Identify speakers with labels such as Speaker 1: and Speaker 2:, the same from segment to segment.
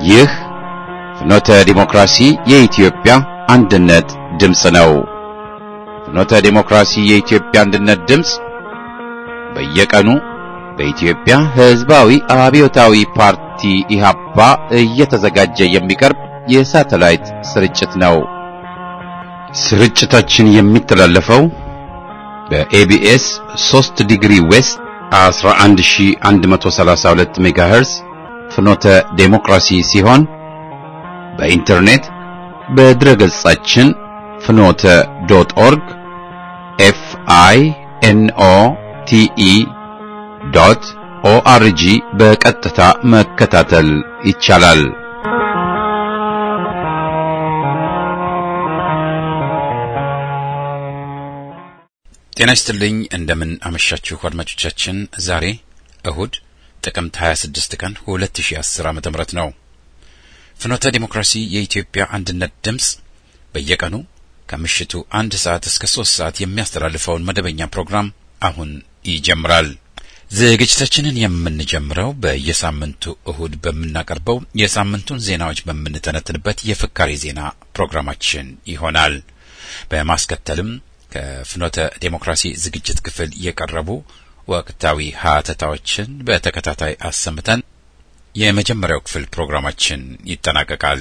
Speaker 1: ይህ ፍኖተ ዲሞክራሲ የኢትዮጵያ አንድነት ድምፅ ነው። ፍኖተ ዲሞክራሲ የኢትዮጵያ አንድነት ድምፅ በየቀኑ በኢትዮጵያ ሕዝባዊ አብዮታዊ ፓርቲ ኢህአፓ እየተዘጋጀ የሚቀርብ የሳተላይት ስርጭት ነው። ስርጭታችን የሚተላለፈው በኤቢኤስ 3 ዲግሪ ዌስት 11132 ሜጋሄርዝ ፍኖተ ዴሞክራሲ ሲሆን በኢንተርኔት በድረገጻችን fnote.org FINOTE.ORG በቀጥታ መከታተል ይቻላል። ጤና ይስጥልኝ፣ እንደምን አመሻችሁ አድማጮቻችን። ዛሬ እሁድ ጥቅምት 26 ቀን 2010 ዓ.ም ነው። ፍኖተ ዲሞክራሲ የኢትዮጵያ አንድነት ድምፅ በየቀኑ ከምሽቱ 1 ሰዓት እስከ 3 ሰዓት የሚያስተላልፈውን መደበኛ ፕሮግራም አሁን ይጀምራል። ዝግጅታችንን የምንጀምረው በየሳምንቱ እሁድ በመናቀርበው የሳምንቱን ዜናዎች በመንተነትንበት የፍካሪ ዜና ፕሮግራማችን ይሆናል። በማስከተልም ከፍኖተ ዲሞክራሲ ዝግጅት ክፍል የቀረቡ ወቅታዊ ሀተታዎችን በተከታታይ አሰምተን የመጀመሪያው ክፍል ፕሮግራማችን ይጠናቀቃል።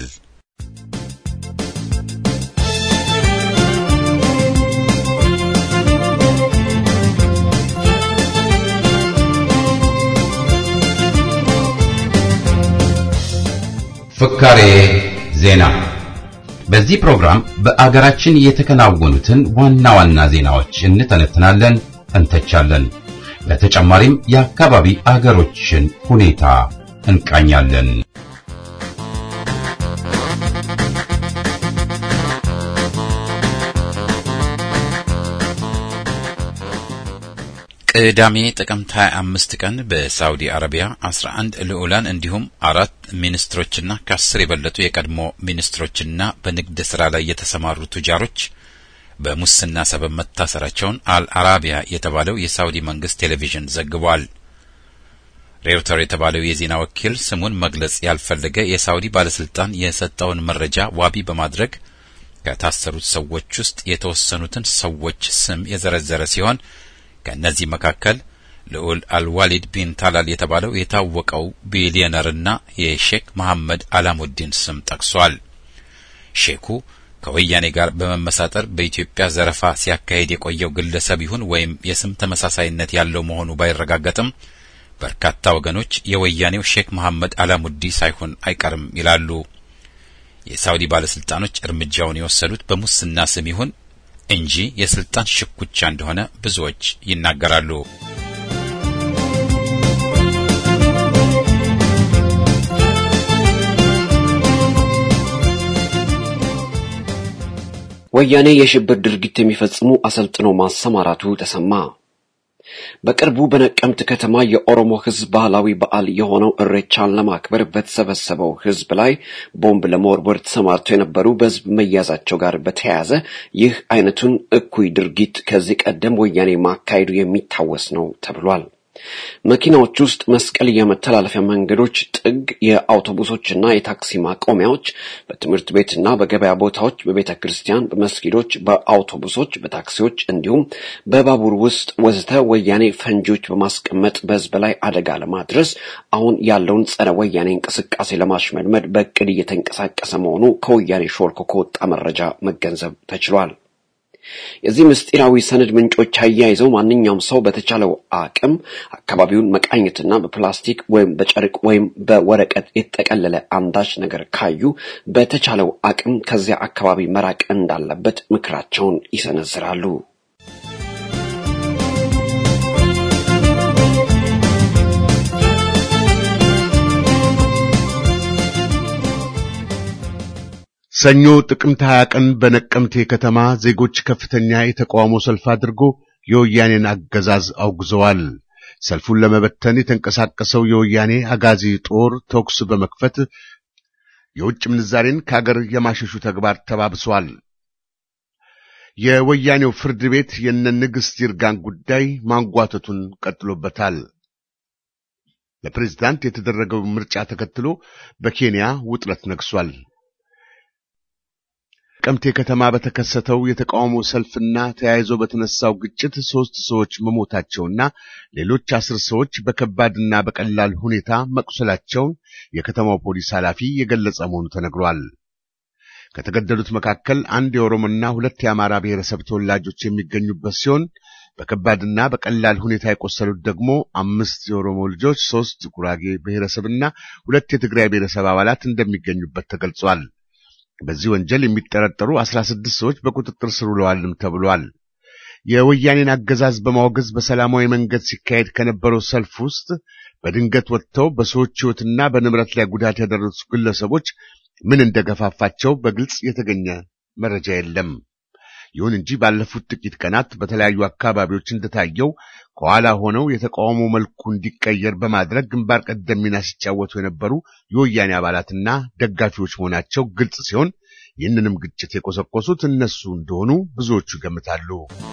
Speaker 1: ፍካሬ ዜና። በዚህ ፕሮግራም በአገራችን የተከናወኑትን ዋና ዋና ዜናዎች እንተነትናለን፣ እንተቻለን። በተጨማሪም የአካባቢ አገሮችን ሁኔታ እንቃኛለን። ቅዳሜ ጥቅምት 25 ቀን በሳውዲ አረቢያ 11 ልዑላን እንዲሁም 4 ሚኒስትሮችና ከ10 የበለጡ የቀድሞ ሚኒስትሮችና በንግድ ሥራ ላይ የተሰማሩ ቱጃሮች በሙስና ሰበብ መታሰራቸውን አልአራቢያ የተባለው የሳውዲ መንግስት ቴሌቪዥን ዘግቧል። ሬውተር የተባለው የዜና ወኪል ስሙን መግለጽ ያልፈለገ የሳውዲ ባለስልጣን የሰጠውን መረጃ ዋቢ በማድረግ ከታሰሩት ሰዎች ውስጥ የተወሰኑትን ሰዎች ስም የዘረዘረ ሲሆን ከነዚህ መካከል ልዑል አልዋሊድ ቢን ታላል የተባለው የታወቀው ቢሊዮነርና የሼክ መሐመድ አላሙዲን ስም ጠቅሷል። ሼኩ ከወያኔ ጋር በመመሳጠር በኢትዮጵያ ዘረፋ ሲያካሂድ የቆየው ግለሰብ ይሁን ወይም የስም ተመሳሳይነት ያለው መሆኑ ባይረጋገጥም በርካታ ወገኖች የወያኔው ሼክ መሐመድ አላሙዲ ሳይሆን አይቀርም ይላሉ። የሳውዲ ባለስልጣኖች እርምጃውን የወሰዱት በሙስና ስም ይሁን እንጂ የስልጣን ሽኩቻ እንደሆነ ብዙዎች ይናገራሉ።
Speaker 2: ወያኔ የሽብር ድርጊት የሚፈጽሙ አሰልጥኖ ማሰማራቱ ተሰማ። በቅርቡ በነቀምት ከተማ የኦሮሞ ሕዝብ ባህላዊ በዓል የሆነው እሬቻን ለማክበር በተሰበሰበው ሕዝብ ላይ ቦምብ ለመወርወር ተሰማርተው የነበሩ በሕዝብ መያዛቸው ጋር በተያያዘ ይህ አይነቱን እኩይ ድርጊት ከዚህ ቀደም ወያኔ ማካሄዱ የሚታወስ ነው ተብሏል። መኪናዎች ውስጥ መስቀል የመተላለፊያ መንገዶች ጥግ፣ የአውቶቡሶችና የታክሲ ማቆሚያዎች፣ በትምህርት ቤትና በገበያ ቦታዎች፣ በቤተክርስቲያን፣ በመስጊዶች፣ በአውቶቡሶች፣ በታክሲዎች እንዲሁም በባቡር ውስጥ ወዘተ ወያኔ ፈንጂዎች በማስቀመጥ በሕዝብ ላይ አደጋ ለማድረስ አሁን ያለውን ጸረ ወያኔ እንቅስቃሴ ለማሽመድመድ በእቅድ እየተንቀሳቀሰ መሆኑ ከወያኔ ሾልኮ ከወጣ መረጃ መገንዘብ ተችሏል። የዚህ ምስጢራዊ ሰነድ ምንጮች አያይዘው ማንኛውም ሰው በተቻለው አቅም አካባቢውን መቃኘትና በፕላስቲክ ወይም በጨርቅ ወይም በወረቀት የተጠቀለለ አንዳች ነገር ካዩ በተቻለው አቅም ከዚያ አካባቢ መራቅ እንዳለበት ምክራቸውን ይሰነዝራሉ።
Speaker 3: ሰኞ ጥቅምት 20 ቀን በነቀምቴ ከተማ ዜጎች ከፍተኛ የተቃውሞ ሰልፍ አድርጎ የወያኔን አገዛዝ አውግዘዋል። ሰልፉን ለመበተን የተንቀሳቀሰው የወያኔ አጋዚ ጦር ተኩስ በመክፈት የውጭ ምንዛሬን ከሀገር የማሸሹ ተግባር ተባብሷል። የወያኔው ፍርድ ቤት የነንግስት ይርጋን ጉዳይ ማንጓተቱን ቀጥሎበታል። ለፕሬዝዳንት የተደረገው ምርጫ ተከትሎ በኬንያ ውጥረት ነግሷል። ነቀምቴ ከተማ በተከሰተው የተቃውሞ ሰልፍና ተያይዞ በተነሳው ግጭት 3 ሰዎች መሞታቸውና ሌሎች 10 ሰዎች በከባድና በቀላል ሁኔታ መቁሰላቸውን የከተማው ፖሊስ ኃላፊ የገለጸ መሆኑ ተነግሯል። ከተገደሉት መካከል 1 የኦሮሞና 2 የአማራ ብሔረሰብ ተወላጆች የሚገኙበት ሲሆን በከባድና በቀላል ሁኔታ የቆሰሉት ደግሞ 5 የኦሮሞ ልጆች፣ 3 ጉራጌ ብሔረሰብና 2 የትግራይ ብሔረሰብ አባላት እንደሚገኙበት ተገልጿል። በዚህ ወንጀል የሚጠረጠሩ 16 ሰዎች በቁጥጥር ስር ውለዋልም ተብሏል። የወያኔን አገዛዝ በማውገዝ በሰላማዊ መንገድ ሲካሄድ ከነበረው ሰልፍ ውስጥ በድንገት ወጥተው በሰዎች ሕይወትና በንብረት ላይ ጉዳት ያደረሱ ግለሰቦች ምን እንደገፋፋቸው በግልጽ የተገኘ መረጃ የለም። ይሁን እንጂ ባለፉት ጥቂት ቀናት በተለያዩ አካባቢዎች እንደታየው ከኋላ ሆነው የተቃውሞ መልኩ እንዲቀየር በማድረግ ግንባር ቀደም ሚና ሲጫወቱ የነበሩ የወያኔ አባላትና ደጋፊዎች መሆናቸው ግልጽ ሲሆን ይህንንም ግጭት የቆሰቆሱት እነሱ እንደሆኑ ብዙዎቹ ይገምታሉ።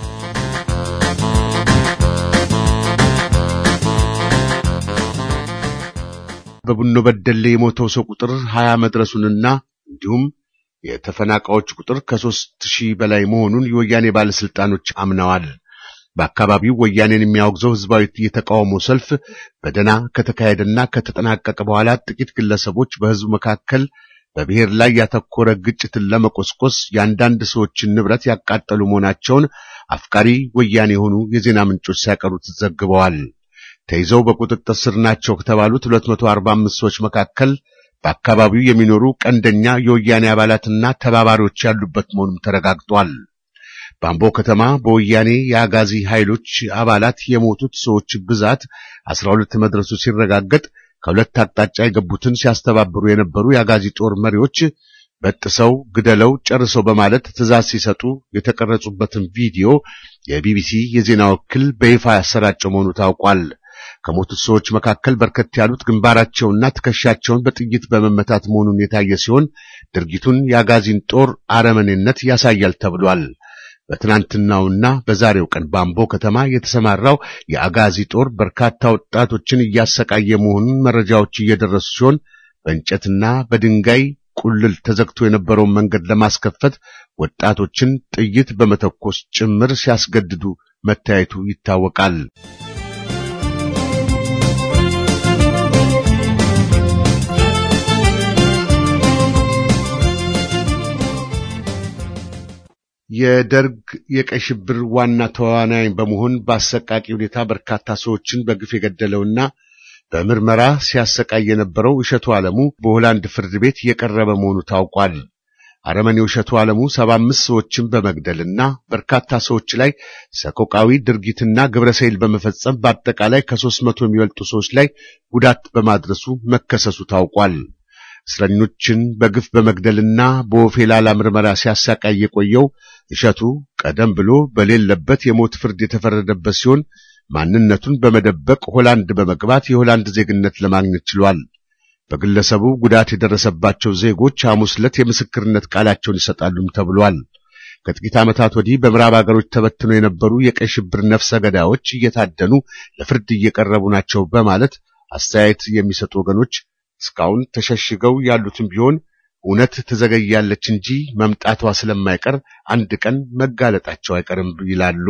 Speaker 3: በቡኖ በደሌ የሞተው ሰው ቁጥር 20 መድረሱንና እንዲሁም የተፈናቃዮች ቁጥር ከ3000 በላይ መሆኑን የወያኔ ባለስልጣኖች አምነዋል። በአካባቢው ወያኔን የሚያወግዘው ህዝባዊ የተቃውሞ ሰልፍ በደና ከተካሄደና ከተጠናቀቀ በኋላ ጥቂት ግለሰቦች በህዝቡ መካከል በብሔር ላይ ያተኮረ ግጭትን ለመቆስቆስ የአንዳንድ ሰዎችን ንብረት ያቃጠሉ መሆናቸውን አፍቃሪ ወያኔ የሆኑ የዜና ምንጮች ሲያቀሩት ዘግበዋል። ተይዘው በቁጥጥር ስር ናቸው ከተባሉት 245 ሰዎች መካከል በአካባቢው የሚኖሩ ቀንደኛ የወያኔ አባላትና ተባባሪዎች ያሉበት መሆኑን ተረጋግጧል። በአምቦ ከተማ በወያኔ የአጋዚ ኃይሎች አባላት የሞቱት ሰዎች ብዛት 12 መድረሱ ሲረጋገጥ ከሁለት አቅጣጫ የገቡትን ሲያስተባብሩ የነበሩ የአጋዚ ጦር መሪዎች በጥሰው ግደለው ጨርሰው በማለት ትዕዛዝ ሲሰጡ የተቀረጹበትን ቪዲዮ የቢቢሲ የዜና ወኪል በይፋ ያሰራጨው መሆኑ ታውቋል። ከሞቱት ሰዎች መካከል በርከት ያሉት ግንባራቸውና ትከሻቸውን በጥይት በመመታት መሆኑን የታየ ሲሆን ድርጊቱን የአጋዚን ጦር አረመኔነት ያሳያል ተብሏል። በትናንትናውና በዛሬው ቀን በአምቦ ከተማ የተሰማራው የአጋዚ ጦር በርካታ ወጣቶችን እያሰቃየ መሆኑን መረጃዎች እየደረሱ ሲሆን በእንጨትና በድንጋይ ቁልል ተዘግቶ የነበረውን መንገድ ለማስከፈት ወጣቶችን ጥይት በመተኮስ ጭምር ሲያስገድዱ መታየቱ ይታወቃል። የደርግ የቀይ ሽብር ዋና ተዋናይ በመሆን በአሰቃቂ ሁኔታ በርካታ ሰዎችን በግፍ የገደለውና በምርመራ ሲያሰቃይ የነበረው እሸቱ ዓለሙ በሆላንድ ፍርድ ቤት የቀረበ መሆኑ ታውቋል። አረመኔው እሸቱ ዓለሙ 75 ሰዎችን በመግደልና በርካታ ሰዎች ላይ ሰቆቃዊ ድርጊትና ግብረሰይል በመፈጸም በአጠቃላይ ከ300 የሚበልጡ ሰዎች ላይ ጉዳት በማድረሱ መከሰሱ ታውቋል። እስረኞችን በግፍ በመግደልና በወፌላላ ምርመራ ሲያሰቃይ የቆየው እሸቱ ቀደም ብሎ በሌለበት የሞት ፍርድ የተፈረደበት ሲሆን ማንነቱን በመደበቅ ሆላንድ በመግባት የሆላንድ ዜግነት ለማግኘት ችሏል። በግለሰቡ ጉዳት የደረሰባቸው ዜጎች ሐሙስ ዕለት የምስክርነት ቃላቸውን ይሰጣሉም ተብሏል። ከጥቂት ዓመታት ወዲህ በምዕራብ ሀገሮች ተበትነው የነበሩ የቀይ ሽብር ነፍሰ ገዳዮች እየታደኑ ለፍርድ እየቀረቡ ናቸው በማለት አስተያየት የሚሰጡ ወገኖች እስካሁን ተሸሽገው ያሉትም ቢሆን እውነት ተዘገያለች እንጂ መምጣቷ ስለማይቀር አንድ ቀን መጋለጣቸው አይቀርም ይላሉ።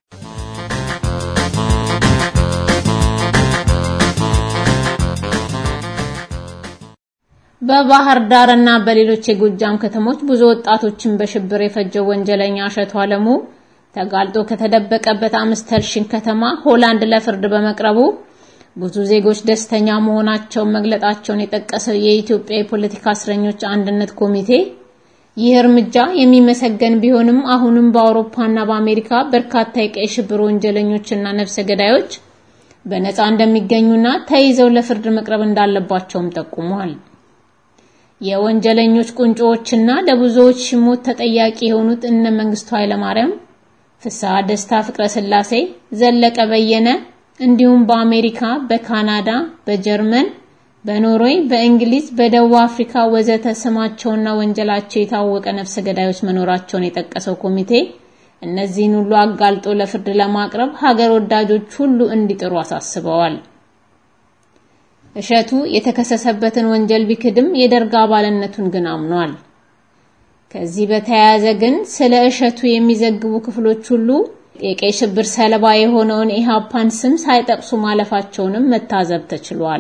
Speaker 4: በባህር ዳርና በሌሎች የጎጃም ከተሞች ብዙ ወጣቶችን በሽብር የፈጀው ወንጀለኛ እሸቱ ዓለሙ ተጋልጦ ከተደበቀበት አምስተርሽን ከተማ ሆላንድ ለፍርድ በመቅረቡ ብዙ ዜጎች ደስተኛ መሆናቸውን መግለጣቸውን የጠቀሰው የኢትዮጵያ የፖለቲካ እስረኞች አንድነት ኮሚቴ ይህ እርምጃ የሚመሰገን ቢሆንም አሁንም በአውሮፓና በአሜሪካ በርካታ የቀይ ሽብር ወንጀለኞችና ነፍሰ ገዳዮች በነፃ እንደሚገኙና ተይዘው ለፍርድ መቅረብ እንዳለባቸውም ጠቁሟል። የወንጀለኞች ቁንጮዎችና ለብዙዎች ሞት ተጠያቂ የሆኑት እነ መንግስቱ ኃይለማርያም፣ ፍስሐ ደስታ፣ ፍቅረ ስላሴ፣ ዘለቀ በየነ እንዲሁም በአሜሪካ፣ በካናዳ፣ በጀርመን፣ በኖርዌይ፣ በእንግሊዝ፣ በደቡብ አፍሪካ ወዘተ ስማቸውና ወንጀላቸው የታወቀ ነፍሰ ገዳዮች መኖራቸውን የጠቀሰው ኮሚቴ እነዚህን ሁሉ አጋልጦ ለፍርድ ለማቅረብ ሀገር ወዳጆች ሁሉ እንዲጥሩ አሳስበዋል። እሸቱ የተከሰሰበትን ወንጀል ቢክድም የደርግ አባልነቱን ግን አምኗል። ከዚህ በተያያዘ ግን ስለ እሸቱ የሚዘግቡ ክፍሎች ሁሉ የቀይ ሽብር ሰለባ የሆነውን ኢህአፓን ስም ሳይጠቅሱ ማለፋቸውንም መታዘብ ተችሏል።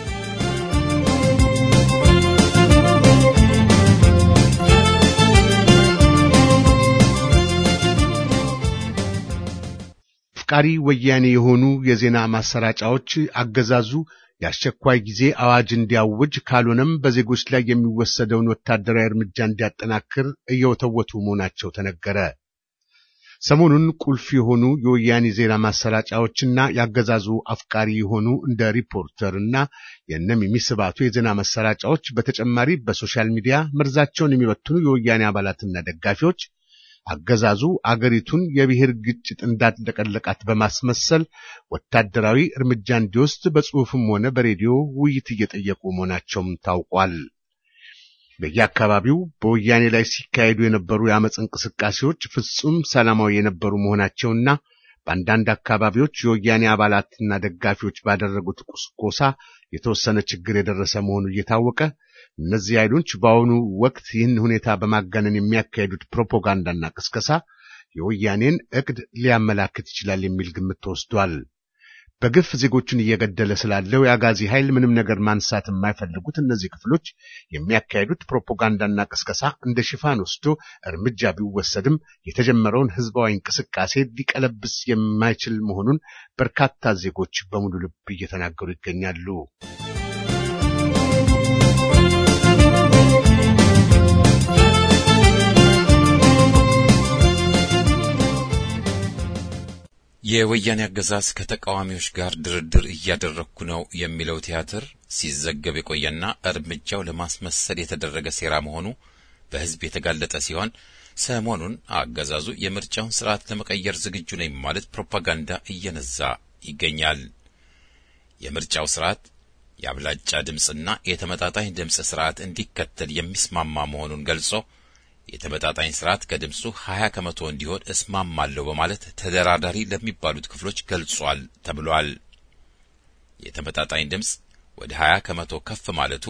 Speaker 3: አፍቃሪ ወያኔ የሆኑ የዜና ማሰራጫዎች አገዛዙ የአስቸኳይ ጊዜ አዋጅ እንዲያውጅ ካልሆነም በዜጎች ላይ የሚወሰደውን ወታደራዊ እርምጃ እንዲያጠናክር እየወተወቱ መሆናቸው ተነገረ። ሰሞኑን ቁልፍ የሆኑ የወያኔ ዜና ማሰራጫዎችና ያገዛዙ አፍቃሪ የሆኑ እንደ ሪፖርተርና የነሚሚ ስባቱ የዜና ማሰራጫዎች በተጨማሪ በሶሻል ሚዲያ መርዛቸውን የሚበትኑ የወያኔ አባላትና ደጋፊዎች አገዛዙ አገሪቱን የብሔር ግጭት እንዳጠለቀለቃት በማስመሰል ወታደራዊ እርምጃ እንዲወስድ በጽሑፍም ሆነ በሬዲዮ ውይይት እየጠየቁ መሆናቸውም ታውቋል። በየአካባቢው በወያኔ ላይ ሲካሄዱ የነበሩ የአመጽ እንቅስቃሴዎች ፍጹም ሰላማዊ የነበሩ መሆናቸውና በአንዳንድ አካባቢዎች የወያኔ አባላትና ደጋፊዎች ባደረጉት ቁስቆሳ የተወሰነ ችግር የደረሰ መሆኑ እየታወቀ እነዚህ ኃይሎች በአሁኑ ወቅት ይህን ሁኔታ በማጋነን የሚያካሂዱት ፕሮፓጋንዳና ቅስቀሳ የወያኔን እቅድ ሊያመላክት ይችላል የሚል ግምት ተወስዷል። በግፍ ዜጎችን እየገደለ ስላለው የአጋዚ ኃይል ምንም ነገር ማንሳት የማይፈልጉት እነዚህ ክፍሎች የሚያካሂዱት ፕሮፓጋንዳና ቅስቀሳ እንደ ሽፋን ወስዶ እርምጃ ቢወሰድም የተጀመረውን ህዝባዊ እንቅስቃሴ ሊቀለብስ የማይችል መሆኑን በርካታ ዜጎች በሙሉ ልብ እየተናገሩ ይገኛሉ።
Speaker 1: የወያኔ አገዛዝ ከተቃዋሚዎች ጋር ድርድር እያደረኩ ነው የሚለው ቲያትር ሲዘገብ የቆየና እርምጃው ለማስመሰል የተደረገ ሴራ መሆኑ በህዝብ የተጋለጠ ሲሆን ሰሞኑን አገዛዙ የምርጫውን ስርዓት ለመቀየር ዝግጁ ነኝ ማለት ፕሮፓጋንዳ እየነዛ ይገኛል። የምርጫው ስርዓት የአብላጫ ድምጽና የተመጣጣኝ ድምጽ ስርዓት እንዲከተል የሚስማማ መሆኑን ገልጾ የተመጣጣኝ ስርዓት ከድምጹ 20% እንዲሆን እስማማለሁ በማለት ተደራዳሪ ለሚባሉት ክፍሎች ገልጿል ተብሏል። የተመጣጣኝ ድምጽ ወደ 20% ከፍ ማለቱ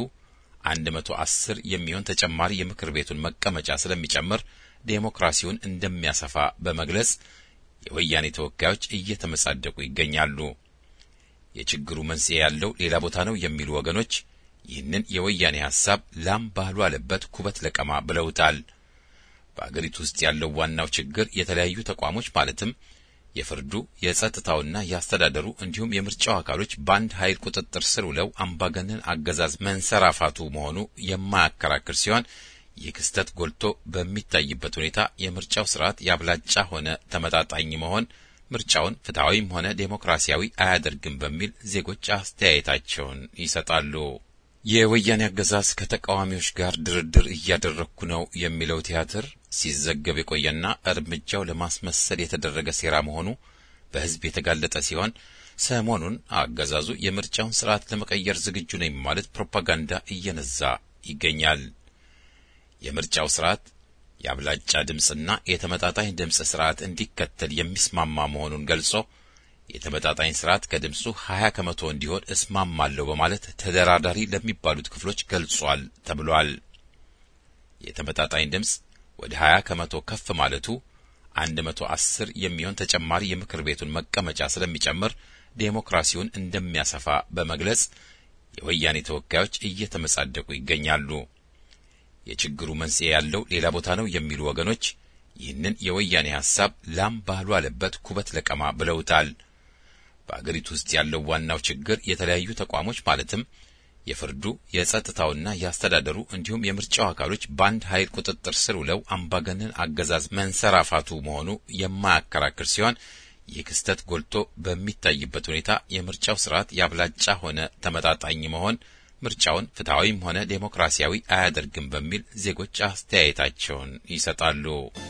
Speaker 1: 110 የሚሆን ተጨማሪ የምክር ቤቱን መቀመጫ ስለሚጨምር ዴሞክራሲውን እንደሚያሰፋ በመግለጽ የወያኔ ተወካዮች እየተመጻደቁ ይገኛሉ። የችግሩ መንስኤ ያለው ሌላ ቦታ ነው የሚሉ ወገኖች ይህንን የወያኔ ሐሳብ ላም ባህሉ አለበት ኩበት ለቀማ ብለውታል። በአገሪቱ ውስጥ ያለው ዋናው ችግር የተለያዩ ተቋሞች ማለትም የፍርዱ፣ የጸጥታውና የአስተዳደሩ እንዲሁም የምርጫው አካሎች በአንድ ኃይል ቁጥጥር ስር ውለው አምባገነን አገዛዝ መንሰራፋቱ መሆኑ የማያከራክር ሲሆን ይህ ክስተት ጎልቶ በሚታይበት ሁኔታ የምርጫው ስርዓት ያብላጫ ሆነ ተመጣጣኝ መሆን ምርጫውን ፍትሃዊም ሆነ ዴሞክራሲያዊ አያደርግም በሚል ዜጎች አስተያየታቸውን ይሰጣሉ። የወያኔ አገዛዝ ከተቃዋሚዎች ጋር ድርድር እያደረኩ ነው የሚለው ቲያትር ሲዘገብ የቆየና እርምጃው ለማስመሰል የተደረገ ሴራ መሆኑ በህዝብ የተጋለጠ ሲሆን ሰሞኑን አገዛዙ የምርጫውን ስርዓት ለመቀየር ዝግጁ ነኝ ማለት ፕሮፓጋንዳ እየነዛ ይገኛል። የምርጫው ስርዓት የአብላጫ ድምጽና የተመጣጣኝ ድምጽ ስርዓት እንዲከተል የሚስማማ መሆኑን ገልጾ የተመጣጣኝ ስርዓት ከድምጹ 20% እንዲሆን እስማማለሁ በማለት ተደራዳሪ ለሚባሉት ክፍሎች ገልጿል ተብሏል። የተመጣጣኝ ድምጽ ወደ 20% ከፍ ማለቱ 110 የሚሆን ተጨማሪ የምክር ቤቱን መቀመጫ ስለሚጨምር ዴሞክራሲውን እንደሚያሰፋ በመግለጽ የወያኔ ተወካዮች እየተመጻደቁ ይገኛሉ። የችግሩ መንስኤ ያለው ሌላ ቦታ ነው የሚሉ ወገኖች ይህንን የወያኔ ሐሳብ ላም ባህሉ አለበት ኩበት ለቀማ ብለውታል። በአገሪቱ ውስጥ ያለው ዋናው ችግር የተለያዩ ተቋሞች ማለትም የፍርዱ፣ የጸጥታውና የአስተዳደሩ እንዲሁም የምርጫው አካሎች በአንድ ኃይል ቁጥጥር ስር ውለው አምባገነን አገዛዝ መንሰራፋቱ መሆኑ የማያከራክር ሲሆን ይህ ክስተት ጎልቶ በሚታይበት ሁኔታ የምርጫው ስርዓት ያብላጫ ሆነ ተመጣጣኝ መሆን ምርጫውን ፍትሃዊም ሆነ ዴሞክራሲያዊ አያደርግም በሚል ዜጎች አስተያየታቸውን ይሰጣሉ።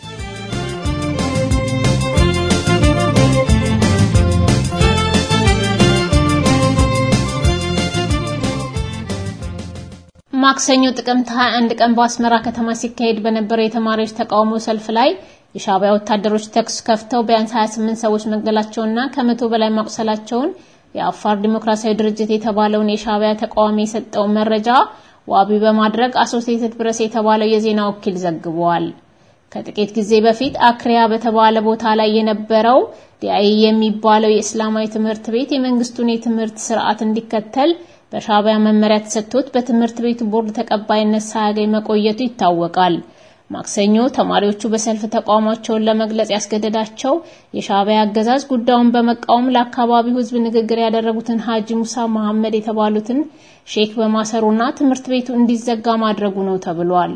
Speaker 4: ማክሰኞ ጥቅምት 21 ቀን በአስመራ ከተማ ሲካሄድ በነበረው የተማሪዎች ተቃውሞ ሰልፍ ላይ የሻዕቢያ ወታደሮች ተኩስ ከፍተው ቢያንስ 28 ሰዎች መገደላቸውና ከ100 በላይ ማቁሰላቸውን የአፋር ዲሞክራሲያዊ ድርጅት የተባለውን የሻዕቢያ ተቃዋሚ የሰጠው መረጃ ዋቢ በማድረግ አሶሲኤትድ ፕሬስ የተባለው የዜና ወኪል ዘግቧል። ከጥቂት ጊዜ በፊት አክሪያ በተባለ ቦታ ላይ የነበረው ዲአይ የሚባለው የእስላማዊ ትምህርት ቤት የመንግስቱን የትምህርት ስርዓት እንዲከተል በሻዕቢያ መመሪያ ተሰጥቶት በትምህርት ቤቱ ቦርድ ተቀባይነት ሳያገኝ መቆየቱ ይታወቃል። ማክሰኞ ተማሪዎቹ በሰልፍ ተቃውሟቸውን ለመግለጽ ያስገደዳቸው የሻዕቢያ አገዛዝ ጉዳዩን በመቃወም ለአካባቢው ህዝብ ንግግር ያደረጉትን ሐጂ ሙሳ መሐመድ የተባሉትን ሼክ በማሰሩና ትምህርት ቤቱ እንዲዘጋ ማድረጉ ነው ተብሏል።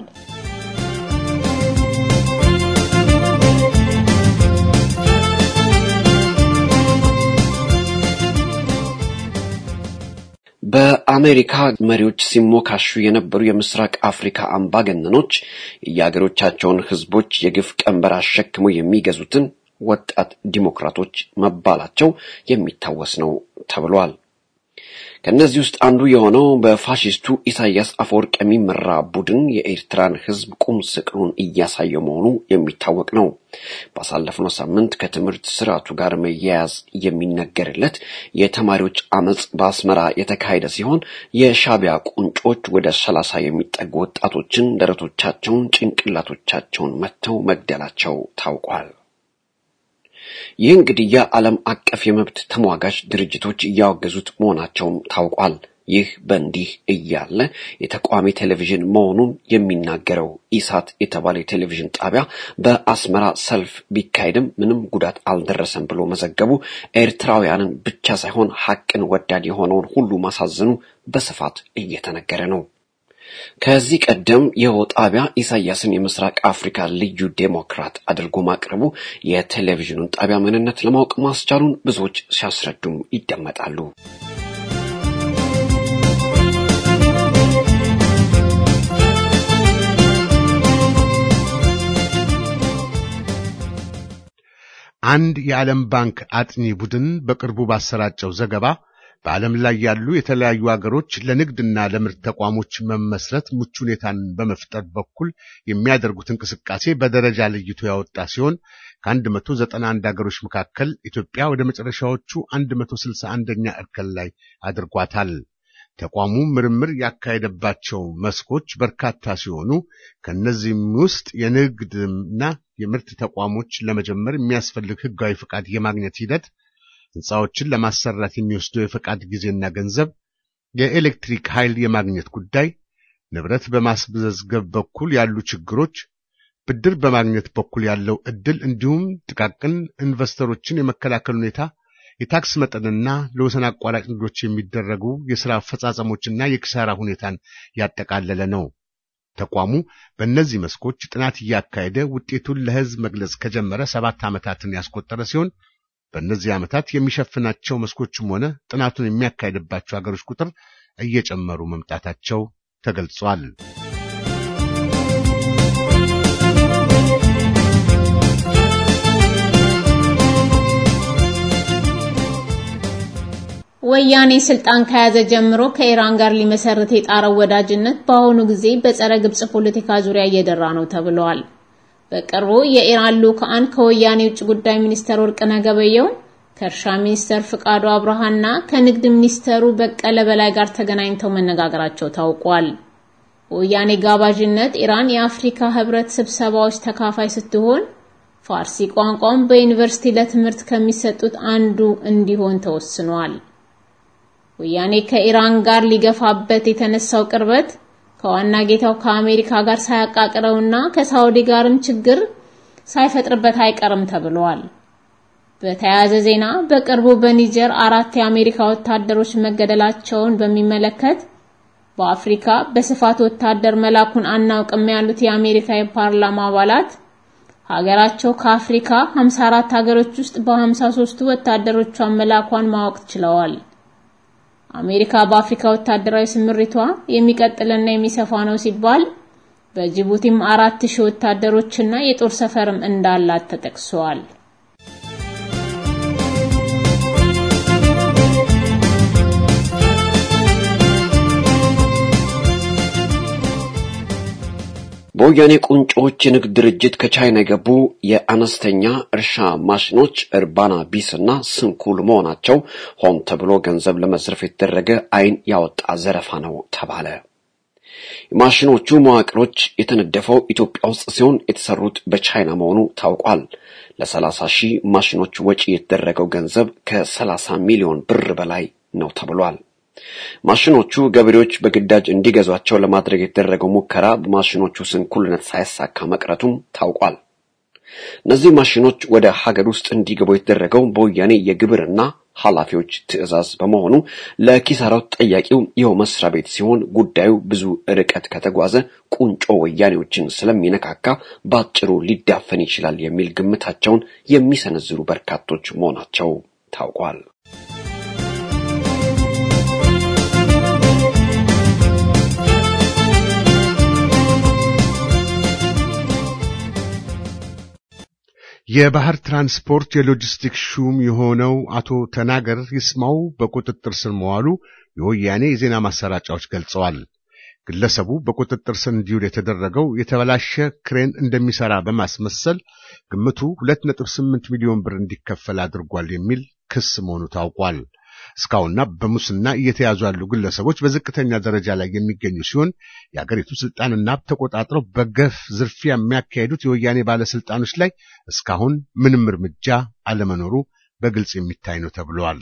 Speaker 2: በአሜሪካ መሪዎች ሲሞካሹ የነበሩ የምስራቅ አፍሪካ አምባገነኖች የአገሮቻቸውን ህዝቦች የግፍ ቀንበር አሸክመው የሚገዙትን ወጣት ዲሞክራቶች መባላቸው የሚታወስ ነው ተብሏል። ከነዚህ ውስጥ አንዱ የሆነው በፋሺስቱ ኢሳያስ አፈወርቅ የሚመራ ቡድን የኤርትራን ህዝብ ቁም ስቅሉን እያሳየ መሆኑ የሚታወቅ ነው። ባሳለፍነው ሳምንት ከትምህርት ስርዓቱ ጋር መያያዝ የሚነገርለት የተማሪዎች አመጽ በአስመራ የተካሄደ ሲሆን የሻዕቢያ ቁንጮች ወደ 30 የሚጠጉ ወጣቶችን ደረቶቻቸውን፣ ጭንቅላቶቻቸውን መተው መግደላቸው ታውቋል። ይህ እንግዲህ የዓለም አቀፍ የመብት ተሟጋች ድርጅቶች እያወገዙት መሆናቸውም ታውቋል። ይህ በእንዲህ እያለ የተቃዋሚ ቴሌቪዥን መሆኑን የሚናገረው ኢሳት የተባለ ቴሌቪዥን ጣቢያ በአስመራ ሰልፍ ቢካሄድም ምንም ጉዳት አልደረሰም ብሎ መዘገቡ ኤርትራውያንን ብቻ ሳይሆን ሐቅን ወዳድ የሆነውን ሁሉ ማሳዘኑ በስፋት እየተነገረ ነው። ከዚህ ቀደም የጣቢያ ኢሳያስን የምስራቅ አፍሪካ ልዩ ዴሞክራት አድርጎ ማቅረቡ የቴሌቪዥኑን ጣቢያ ምንነት ለማወቅ ማስቻሉን ብዙዎች ሲያስረዱም ይደመጣሉ።
Speaker 3: አንድ የዓለም ባንክ አጥኚ ቡድን በቅርቡ ባሰራጨው ዘገባ በዓለም ላይ ያሉ የተለያዩ ሀገሮች ለንግድና ለምርት ተቋሞች መመስረት ምቹ ሁኔታን በመፍጠር በኩል የሚያደርጉት እንቅስቃሴ በደረጃ ለይቶ ያወጣ ሲሆን ከ191 ሀገሮች መካከል ኢትዮጵያ ወደ መጨረሻዎቹ 161ኛ እርከን ላይ አድርጓታል። ተቋሙ ምርምር ያካሄደባቸው መስኮች በርካታ ሲሆኑ ከነዚህም ውስጥ የንግድና የምርት ተቋሞች ለመጀመር የሚያስፈልግ ህጋዊ ፍቃድ የማግኘት ሂደት፣ ህንጻዎችን ለማሰራት የሚወስደው የፈቃድ ጊዜና ገንዘብ፣ የኤሌክትሪክ ኃይል የማግኘት ጉዳይ፣ ንብረት በማስመዝገብ በኩል ያሉ ችግሮች፣ ብድር በማግኘት በኩል ያለው እድል እንዲሁም ጥቃቅን ኢንቨስተሮችን የመከላከል ሁኔታ፣ የታክስ መጠንና ለወሰን አቋራጭ ንግዶች የሚደረጉ የሥራ አፈጻጸሞችና የኪሳራ ሁኔታን ያጠቃለለ ነው። ተቋሙ በእነዚህ መስኮች ጥናት እያካሄደ ውጤቱን ለህዝብ መግለጽ ከጀመረ 7 ዓመታትን ያስቆጠረ ሲሆን በእነዚህ ዓመታት የሚሸፍናቸው መስኮችም ሆነ ጥናቱን የሚያካሄድባቸው ሀገሮች ቁጥር እየጨመሩ መምጣታቸው ተገልጿል።
Speaker 4: ወያኔ ስልጣን ከያዘ ጀምሮ ከኢራን ጋር ሊመሰርት የጣረው ወዳጅነት በአሁኑ ጊዜ በጸረ ግብጽ ፖለቲካ ዙሪያ እየደራ ነው ተብሏል። በቅርቡ የኢራን ልኡካን ከወያኔ ውጭ ጉዳይ ሚኒስተር ወርቅነህ ገበየሁ፣ ከእርሻ ሚኒስተር ፍቃዱ አብርሃና ከንግድ ሚኒስተሩ በቀለ በላይ ጋር ተገናኝተው መነጋገራቸው ታውቋል። ወያኔ ጋባዥነት ኢራን የአፍሪካ ህብረት ስብሰባዎች ተካፋይ ስትሆን ፋርሲ ቋንቋን በዩኒቨርሲቲ ለትምህርት ከሚሰጡት አንዱ እንዲሆን ተወስኗል። ወያኔ ከኢራን ጋር ሊገፋበት የተነሳው ቅርበት ከዋና ጌታው ከአሜሪካ ጋር ሳያቃቅረውና ከሳውዲ ጋርም ችግር ሳይፈጥርበት አይቀርም ተብሏል። በተያያዘ ዜና በቅርቡ በኒጀር 4 የአሜሪካ ወታደሮች መገደላቸውን በሚመለከት በአፍሪካ በስፋት ወታደር መላኩን አናውቅም ያሉት የአሜሪካ የፓርላማ አባላት ሀገራቸው ከአፍሪካ 54 ሀገሮች ውስጥ በ53ቱ ወታደሮቿን መላኳን ማወቅ ችለዋል። አሜሪካ በአፍሪካ ወታደራዊ ስምሪቷ የሚቀጥልና የሚሰፋ ነው ሲባል በጅቡቲም 4000 ወታደሮችና የጦር ሰፈርም እንዳላት ተጠቅሷል።
Speaker 2: በወያኔ ቁንጮች የንግድ ድርጅት ከቻይና የገቡ የአነስተኛ እርሻ ማሽኖች እርባና ቢስና ስንኩል መሆናቸው ሆን ተብሎ ገንዘብ ለመዝረፍ የተደረገ አይን ያወጣ ዘረፋ ነው ተባለ። ማሽኖቹ መዋቅሮች የተነደፈው ኢትዮጵያ ውስጥ ሲሆን የተሰሩት በቻይና መሆኑ ታውቋል። ለ30,000 ማሽኖች ወጪ የተደረገው ገንዘብ ከ30 ሚሊዮን ብር በላይ ነው ተብሏል። ማሽኖቹ ገበሬዎች በግዳጅ እንዲገዟቸው ለማድረግ የተደረገው ሙከራ በማሽኖቹ ስንኩልነት ሳይሳካ መቅረቱም ታውቋል። እነዚህ ማሽኖች ወደ ሀገር ውስጥ እንዲገቡ የተደረገው በወያኔ የግብርና ኃላፊዎች ትዕዛዝ በመሆኑ ለኪሳራው ተጠያቂው ይኸው መስሪያ ቤት ሲሆን ጉዳዩ ብዙ ርቀት ከተጓዘ ቁንጮ ወያኔዎችን ስለሚነካካ ባጭሩ ሊዳፈን ይችላል የሚል ግምታቸውን የሚሰነዝሩ በርካቶች መሆናቸው ታውቋል።
Speaker 3: የባህር ትራንስፖርት የሎጂስቲክስ ሹም የሆነው አቶ ተናገር ይስማው በቁጥጥር ስር መዋሉ የወያኔ የዜና ማሰራጫዎች ገልጸዋል። ግለሰቡ በቁጥጥር ስር እንዲውል የተደረገው የተበላሸ ክሬን እንደሚሰራ በማስመሰል ግምቱ 2.8 ሚሊዮን ብር እንዲከፈል አድርጓል የሚል ክስ መሆኑ ታውቋል። እስካሁንና በሙስና እየተያዙ ያሉ ግለሰቦች በዝቅተኛ ደረጃ ላይ የሚገኙ ሲሆን የአገሪቱ ስልጣንና ተቆጣጥረው በገፍ ዝርፊያ የሚያካሂዱት የወያኔ ባለስልጣኖች ላይ እስካሁን ምንም እርምጃ አለመኖሩ በግልጽ የሚታይ ነው ተብሏል።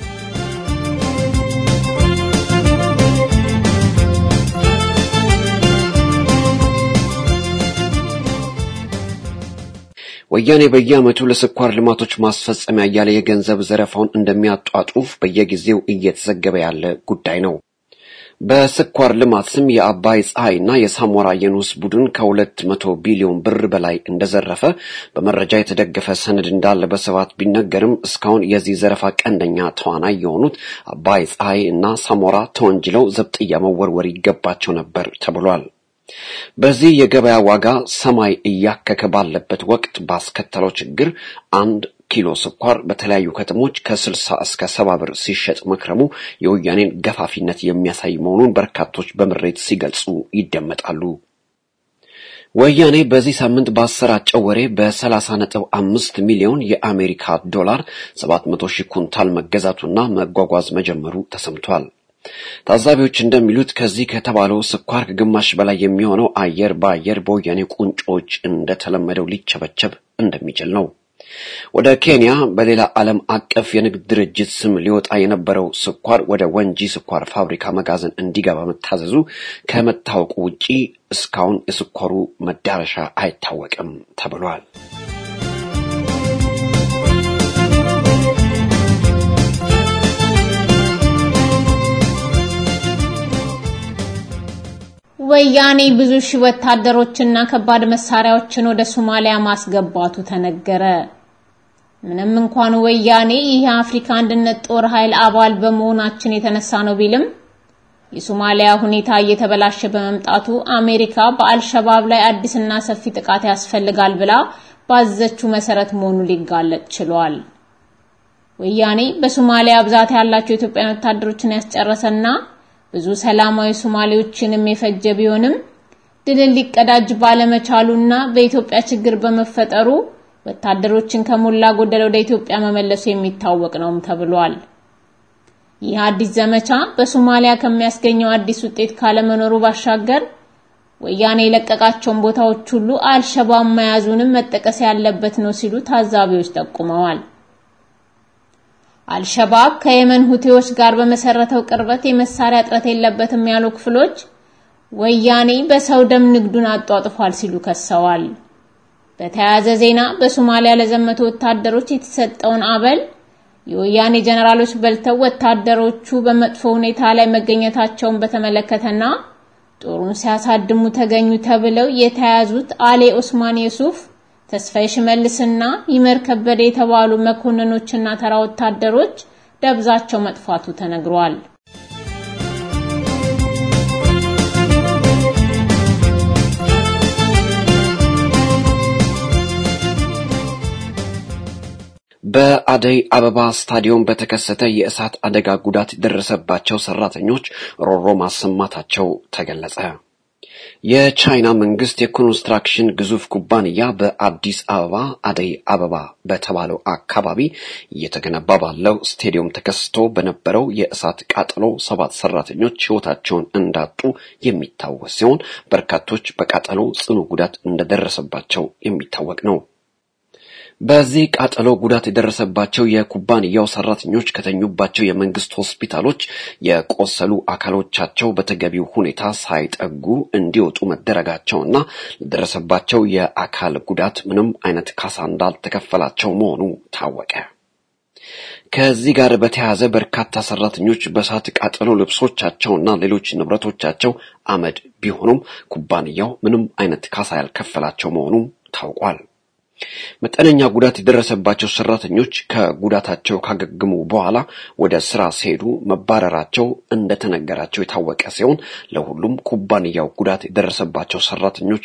Speaker 2: ወያኔ በየዓመቱ ለስኳር ልማቶች ማስፈጸሚያ ያለ የገንዘብ ዘረፋውን እንደሚያጧጡፍ በየጊዜው እየተዘገበ ያለ ጉዳይ ነው። በስኳር ልማት ስም የአባይ ፀሐይና የሳሞራ የኑስ ቡድን ከ200 ቢሊዮን ብር በላይ እንደዘረፈ በመረጃ የተደገፈ ሰነድ እንዳለ በስፋት ቢነገርም እስካሁን የዚህ ዘረፋ ቀንደኛ ተዋናይ የሆኑት አባይ ፀሐይ እና ሳሞራ ተወንጅለው ዘብጥያ መወርወር ይገባቸው ነበር ተብሏል። በዚህ የገበያ ዋጋ ሰማይ እያከከ ባለበት ወቅት ባስከተለው ችግር 1 ኪሎ ስኳር በተለያዩ ከተሞች ከ60 እስከ 70 ብር ሲሸጥ መክረሙ የወያኔን ገፋፊነት የሚያሳይ መሆኑን በርካቶች በምሬት ሲገልጹ ይደመጣሉ። ወያኔ በዚህ ሳምንት ባሰራጨው ወሬ በ30.5 ሚሊዮን የአሜሪካ ዶላር 700,000 ኩንታል መገዛቱና መጓጓዝ መጀመሩ ተሰምቷል። ታዛቢዎች እንደሚሉት ከዚህ ከተባለው ስኳር ከግማሽ በላይ የሚሆነው አየር በአየር በወያኔ ቁንጮች እንደተለመደው ሊቸበቸብ እንደሚችል ነው። ወደ ኬንያ በሌላ ዓለም አቀፍ የንግድ ድርጅት ስም ሊወጣ የነበረው ስኳር ወደ ወንጂ ስኳር ፋብሪካ መጋዘን እንዲገባ መታዘዙ ከመታወቁ ውጪ እስካሁን የስኳሩ መዳረሻ አይታወቅም ተብሏል።
Speaker 4: ወያኔ ብዙ ሺህ ወታደሮችና ከባድ መሳሪያዎችን ወደ ሶማሊያ ማስገባቱ ተነገረ። ምንም እንኳን ወያኔ የአፍሪካ አንድነት ጦር ኃይል አባል በመሆናችን የተነሳ ነው ቢልም የሶማሊያ ሁኔታ እየተበላሸ በመምጣቱ አሜሪካ በአልሸባብ ላይ አዲስና ሰፊ ጥቃት ያስፈልጋል ብላ ባዘችው መሰረት መሆኑ ሊጋለጥ ችሏል። ወያኔ በሶማሊያ ብዛት ያላቸው ኢትዮጵያውያን ወታደሮችን ያስጨረሰና ብዙ ሰላማዊ ሶማሌዎችንም የፈጀ ቢሆንም ድልን ሊቀዳጅ ባለመቻሉና በኢትዮጵያ ችግር በመፈጠሩ ወታደሮችን ከሞላ ጎደል ወደ ኢትዮጵያ መመለሱ የሚታወቅ ነው ተብሏል። ይህ አዲስ ዘመቻ በሶማሊያ ከሚያስገኘው አዲስ ውጤት ካለመኖሩ ባሻገር ወያኔ የለቀቃቸውን ቦታዎች ሁሉ አልሸባብ መያዙንም መጠቀስ ያለበት ነው ሲሉ ታዛቢዎች ጠቁመዋል። አልሸባብ ከየመን ሁቲዎች ጋር በመሰረተው ቅርበት የመሳሪያ እጥረት የለበትም ያሉ ክፍሎች ወያኔ በሰው ደም ንግዱን አጧጥፏል ሲሉ ከሰዋል። በተያያዘ ዜና በሶማሊያ ለዘመቱ ወታደሮች የተሰጠውን አበል የወያኔ ጀነራሎች በልተው ወታደሮቹ በመጥፎ ሁኔታ ላይ መገኘታቸውን በተመለከተና ጦሩን ሲያሳድሙ ተገኙ ተብለው የተያዙት አሊ ኡስማን ዩሱፍ ተስፋዬ ሽመልስና ይመር ከበደ የተባሉ መኮንኖችና ተራ ወታደሮች ደብዛቸው መጥፋቱ ተነግሯል።
Speaker 2: በአደይ አበባ ስታዲየም በተከሰተ የእሳት አደጋ ጉዳት ደረሰባቸው ሰራተኞች ሮሮ ማሰማታቸው ተገለጸ። የቻይና መንግስት የኮንስትራክሽን ግዙፍ ኩባንያ በአዲስ አበባ አደይ አበባ በተባለው አካባቢ እየተገነባ ባለው ስቴዲየም ተከስቶ በነበረው የእሳት ቃጠሎ 7 ሰራተኞች ሕይወታቸውን እንዳጡ የሚታወስ ሲሆን በርካቶች በቃጠሎ ጽኑ ጉዳት እንደደረሰባቸው የሚታወቅ ነው። በዚህ ቃጠሎ ጉዳት የደረሰባቸው የኩባንያው ሰራተኞች ከተኙባቸው የመንግስት ሆስፒታሎች የቆሰሉ አካሎቻቸው በተገቢው ሁኔታ ሳይጠጉ እንዲወጡ መደረጋቸውና ለደረሰባቸው የአካል ጉዳት ምንም አይነት ካሳ እንዳልተከፈላቸው መሆኑ ታወቀ። ከዚህ ጋር በተያያዘ በርካታ ሰራተኞች በእሳት ቃጠሎ ልብሶቻቸውና ሌሎች ንብረቶቻቸው አመድ ቢሆኑም ኩባንያው ምንም አይነት ካሳ ያልከፈላቸው መሆኑ ታውቋል። መጠነኛ ጉዳት የደረሰባቸው ሰራተኞች ከጉዳታቸው ካገገሙ በኋላ ወደ ስራ ሲሄዱ መባረራቸው እንደተነገራቸው የታወቀ ሲሆን ለሁሉም ኩባንያው ጉዳት የደረሰባቸው ሰራተኞች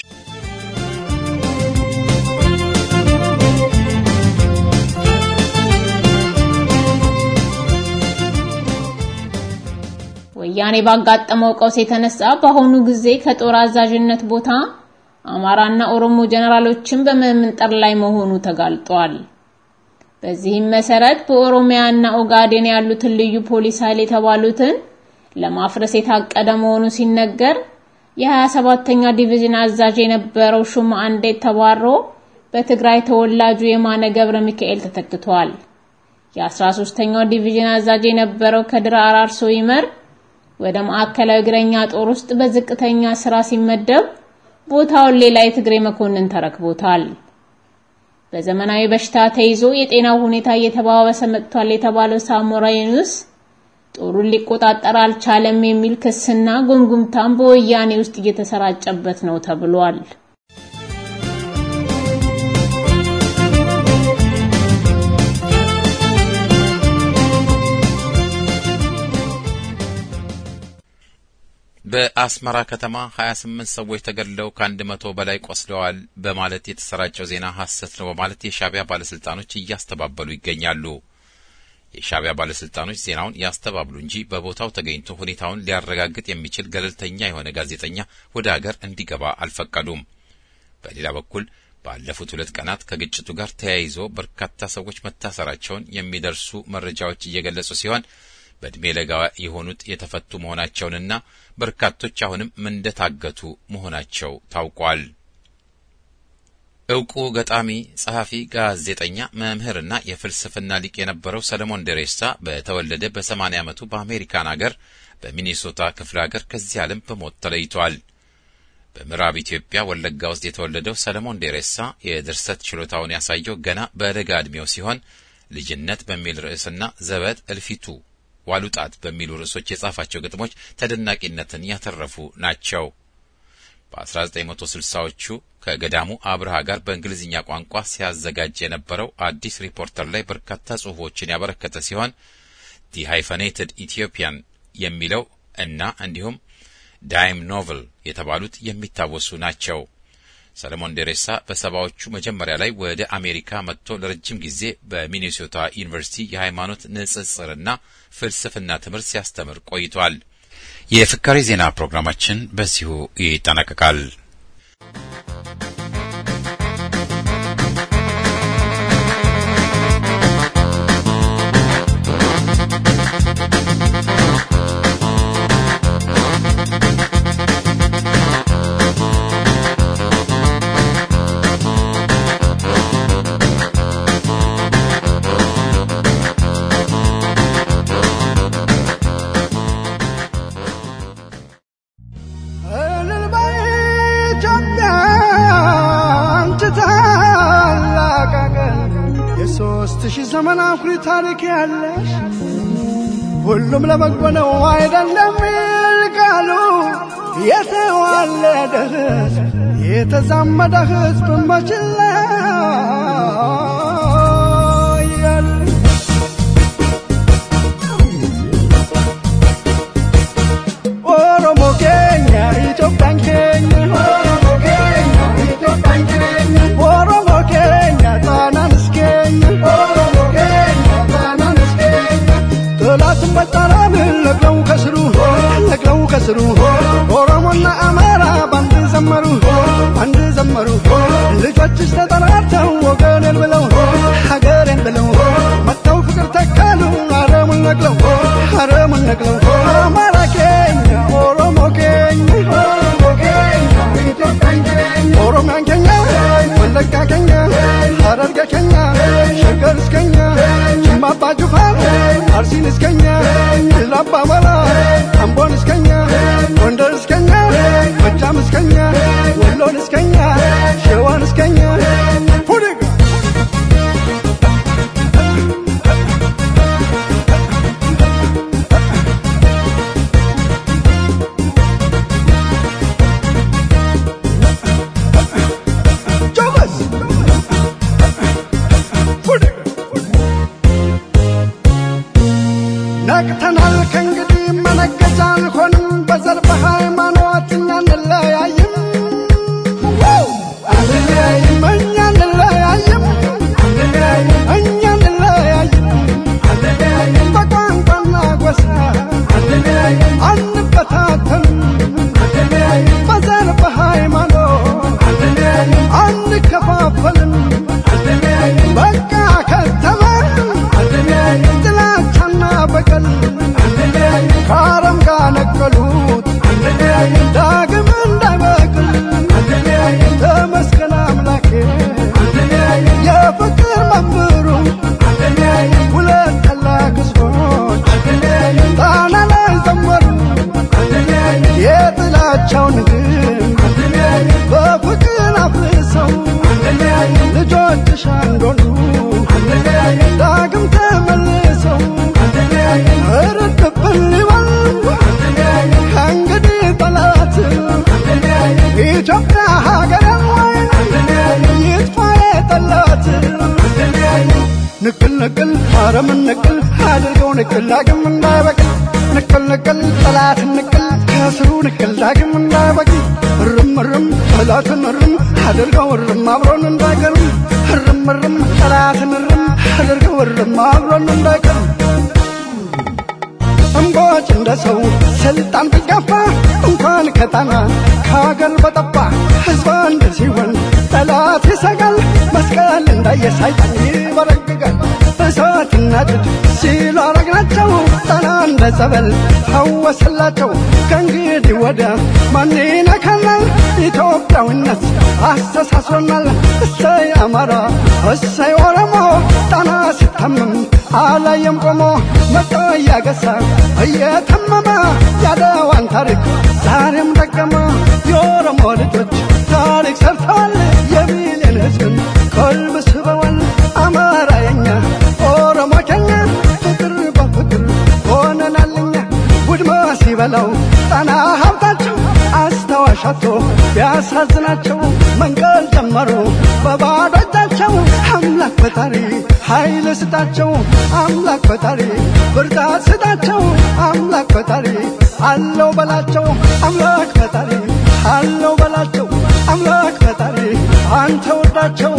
Speaker 4: ወያኔ ባጋጠመው ቀውስ የተነሳ በአሁኑ ጊዜ ከጦር አዛዥነት ቦታ አማራና ኦሮሞ ጀነራሎችን በመምንጠር ላይ መሆኑ ተጋልጧል። በዚህም መሰረት በኦሮሚያና ኦጋዴን ያሉት ልዩ ፖሊስ ኃይል የተባሉትን ለማፍረስ የታቀደ መሆኑ ሲነገር የ27ኛ ዲቪዥን አዛዥ የነበረው ሹማ አንዴ ተባሮ በትግራይ ተወላጁ የማነ ገብረ ሚካኤል ተተክቷል። የ13ኛው ዲቪዥን አዛዥ የነበረው ከድር አራርሶ ይመር ወደ ማዕከላዊ እግረኛ ጦር ውስጥ በዝቅተኛ ስራ ሲመደብ ቦታውን ሌላ የትግሬ መኮንን ተረክቦታል። በዘመናዊ በሽታ ተይዞ የጤናው ሁኔታ እየተባባሰ መጥቷል የተባለው ሳሞራ የኑስ ጦሩን ሊቆጣጠር አልቻለም የሚል ክስና ጉምጉምታም በወያኔ ውስጥ እየተሰራጨበት ነው ተብሏል።
Speaker 1: በአስመራ ከተማ 28 ሰዎች ተገድለው ከ100 በላይ ቆስለዋል በማለት የተሰራጨው ዜና ሐሰት ነው በማለት የሻዕቢያ ባለስልጣኖች እያስተባበሉ ይገኛሉ። የሻዕቢያ ባለስልጣኖች ዜናውን ያስተባብሉ እንጂ በቦታው ተገኝቶ ሁኔታውን ሊያረጋግጥ የሚችል ገለልተኛ የሆነ ጋዜጠኛ ወደ ሀገር እንዲገባ አልፈቀዱም። በሌላ በኩል ባለፉት 2 ቀናት ከግጭቱ ጋር ተያይዞ በርካታ ሰዎች መታሰራቸውን የሚደርሱ መረጃዎች እየገለጹ ሲሆን በእድሜ ለጋ የሆኑት የተፈቱ መሆናቸውንና በርካቶች አሁንም እንደታገቱ መሆናቸው ታውቋል። ዕውቁ ገጣሚ፣ ጸሐፊ፣ ጋዜጠኛ፣ መምህርና የፍልስፍና ሊቅ የነበረው ሰለሞን ደሬሳ በተወለደ በ80 ዓመቱ በአሜሪካን ሀገር በሚኒሶታ ክፍለ ሀገር ከዚህ ዓለም በሞት ተለይቷል። በምዕራብ ኢትዮጵያ ወለጋ ውስጥ የተወለደው ሰለሞን ደሬሳ የድርሰት ችሎታውን ያሳየው ገና በለጋ ዕድሜው ሲሆን ልጅነት በሚል ርዕስና ዘበት እልፊቱ ዋሉጣት በሚሉ ርዕሶች የጻፋቸው ግጥሞች ተደናቂነትን ያተረፉ ናቸው። በ1960ዎቹ ከገዳሙ አብርሃ ጋር በእንግሊዝኛ ቋንቋ ሲያዘጋጅ የነበረው አዲስ ሪፖርተር ላይ በርካታ ጽሑፎችን ያበረከተ ሲሆን ዲ ሃይፈኔትድ ኢትዮጵያን የሚለው እና እንዲሁም ዳይም ኖቨል የተባሉት የሚታወሱ ናቸው። ሰለሞን ደሬሳ በሰባዎቹ መጀመሪያ ላይ ወደ አሜሪካ መጥቶ ለረጅም ጊዜ በሚኒሶታ ዩኒቨርሲቲ የሃይማኖት ንጽጽርና ፍልስፍና ትምህርት ሲያስተምር ቆይቷል። የፍካሬ ዜና ፕሮግራማችን በዚሁ ይጠናቀቃል።
Speaker 5: ዘመን አኩሪ ታሪክ ያለሽ ሁሉም ለበጎ ነው አይደለም ይልቃሉ የተዋለደ ሕዝብ የተዛመደ ሕዝብ መችላ ኦሮሞ ኬኛ ኢትዮጵያን ኬኛ ኦሮሞ ኬኛ ኢትዮጵያን ኬኛ ኦሮሞ ኬኛ ጣናንስ ኬኛ ለቅለው ከስሩ ኦሮሞና አማራ ባመላ አምቦን እስከኛ ጎንደር እስከኛ ጎጃም እስከኛ ወሎን እስከኛ ሸዋን እስከኛ ፉዲጋ ነቅተናል ከእንግዲህ መነገጃ አልሆንም በዘር በሃይማኖት እኛ እንለያይም አንለያይም እኛ እንለያይም እኛ እንለያይም በቋንቋና ጎሳ አንበታተንም በዘር በሃይማኖት አንከፋፈልም በቃ ከተማ ጥላቻና በቀል ከአረም ጋር ነቀሉት ዳግም እንዳይበቅል ተመስገን አምላኬ የፍቅር መምህሩ ሁለት ታላቅ ሕዝቦች ጣና ላይ ዘመሩ የጥላቻውን ግንብ በፍቅር አፍርሰው ልጆችሽ አንዶሉ ዳግም ተመልሰው እርድብን ሊበል ከእንግዲህ ጠላት ኢትዮጵያ ሀገርን ይጥፋ የጠላት ንቅል ንቅል አረምን ንቅል አድርገው ንቅል ዳግም እንዳይበቅል ንቅል ንቅል ጠላትን ንቅል ከስሩ ንቅል ዳግም እንዳይበቅል እርም እርም ጠላትን እርም አድርገው እርም አብሮን እንዳይቀርም እርም እርም ጠላትን እርም አድርገው እርም አብሮን እንዳይቀርም እምቦጭ እንደሰው ስልጣን ቢጋፋ እንኳን ከጣና ከሀገር በጠባ ሕዝብ አንድ ሲሆን ጠላት ይሰጋል መስቀል እንዳየሳይጣን ይበረግጋል እሳትና ድድ ሲሉ አረግናቸው ጣና እንደ ጸበል ፈወሰላቸው ከእንግዲህ ወዲያ ማን ይነካናል ኢትዮጵያዊነት አስተሳስሮናል እሰይ አማራ እሰይ ኦሮሞ ጣና ሲታመም አላየም ቆሞ መጣ እያገሳ እየተመመ ያደዋን ታሪክ ዛሬም ደገመ የኦሮሞ ልጆች ታሪክ ሰርተዋል የሚሊዮን ሕዝብን ቀልብ ስበዋል አማራ የኛ ኦሮሞ ከኛ ፍቅር በፍቅር ሆነናልኛ ውድማ ሲበላው ጣና ሀብታቸው አስተዋሻቶ ቢያሳዝናቸው መንቀል ጀመሩ በባዶ እጃቸው አምላክ ፈጣሪ ኃይል ስጣቸው አምላክ ፈጣሪ ብርታት ስጣቸው አምላክ ፈጣሪ አለው በላቸው አምላክ ፈጣሪ አለው በላቸው አምላክ ፈጣሪ አንተ ወዳቸው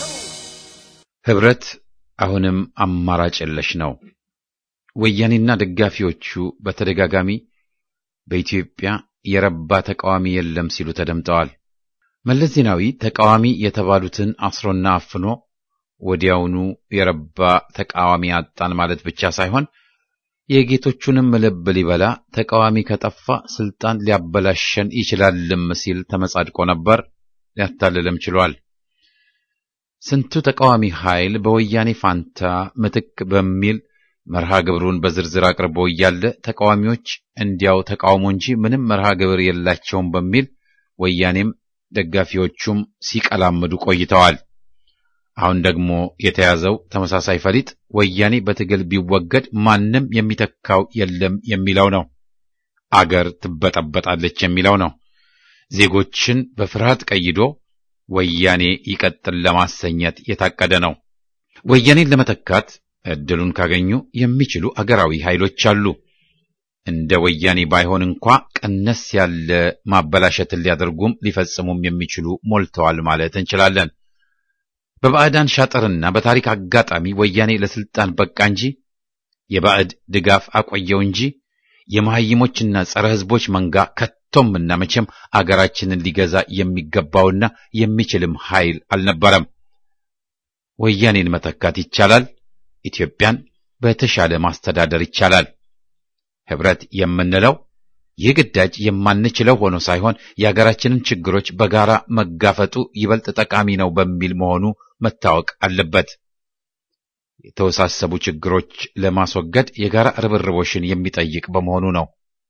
Speaker 1: ህብረት አሁንም አማራጭ የለሽ ነው። ወያኔና ደጋፊዎቹ በተደጋጋሚ በኢትዮጵያ የረባ ተቃዋሚ የለም ሲሉ ተደምጠዋል። መለስ ዜናዊ ተቃዋሚ የተባሉትን አስሮና አፍኖ ወዲያውኑ የረባ ተቃዋሚ አጣን ማለት ብቻ ሳይሆን የጌቶቹንም ልብ ሊበላ ተቃዋሚ ከጠፋ ስልጣን ሊያበላሸን ይችላልም ሲል ተመጻድቆ ነበር። ሊያታልልም ችሏል። ስንቱ ተቃዋሚ ኃይል በወያኔ ፋንታ ምትክ በሚል መርሃ ግብሩን በዝርዝር አቅርቦ እያለ ተቃዋሚዎች እንዲያው ተቃውሞ እንጂ ምንም መርሃ ግብር የላቸውም በሚል ወያኔም ደጋፊዎቹም ሲቀላምዱ ቆይተዋል። አሁን ደግሞ የተያዘው ተመሳሳይ ፈሊጥ ወያኔ በትግል ቢወገድ ማንም የሚተካው የለም የሚለው ነው። አገር ትበጠበጣለች የሚለው ነው። ዜጎችን በፍርሃት ቀይዶ ወያኔ ይቀጥል ለማሰኘት የታቀደ ነው። ወያኔን ለመተካት እድሉን ካገኙ የሚችሉ አገራዊ ኃይሎች አሉ። እንደ ወያኔ ባይሆን እንኳ ቀነስ ያለ ማበላሸትን ሊያደርጉም ሊፈጽሙም የሚችሉ ሞልተዋል ማለት እንችላለን። በባዕዳን ሻጥርና በታሪክ አጋጣሚ ወያኔ ለስልጣን በቃ እንጂ የባዕድ ድጋፍ አቆየው እንጂ የመሐይሞችና ጸረ ሕዝቦች መንጋ ከቶምና መቼም አገራችንን ሊገዛ የሚገባውና የሚችልም ኃይል አልነበረም። ወያኔን መተካት ይቻላል። ኢትዮጵያን በተሻለ ማስተዳደር ይቻላል። ህብረት የምንለው ይህ ግዳጅ የማንችለው ሆኖ ሳይሆን የሀገራችንን ችግሮች በጋራ መጋፈጡ ይበልጥ ጠቃሚ ነው በሚል መሆኑ መታወቅ አለበት። የተወሳሰቡ ችግሮች ለማስወገድ የጋራ ርብርቦሽን የሚጠይቅ በመሆኑ ነው።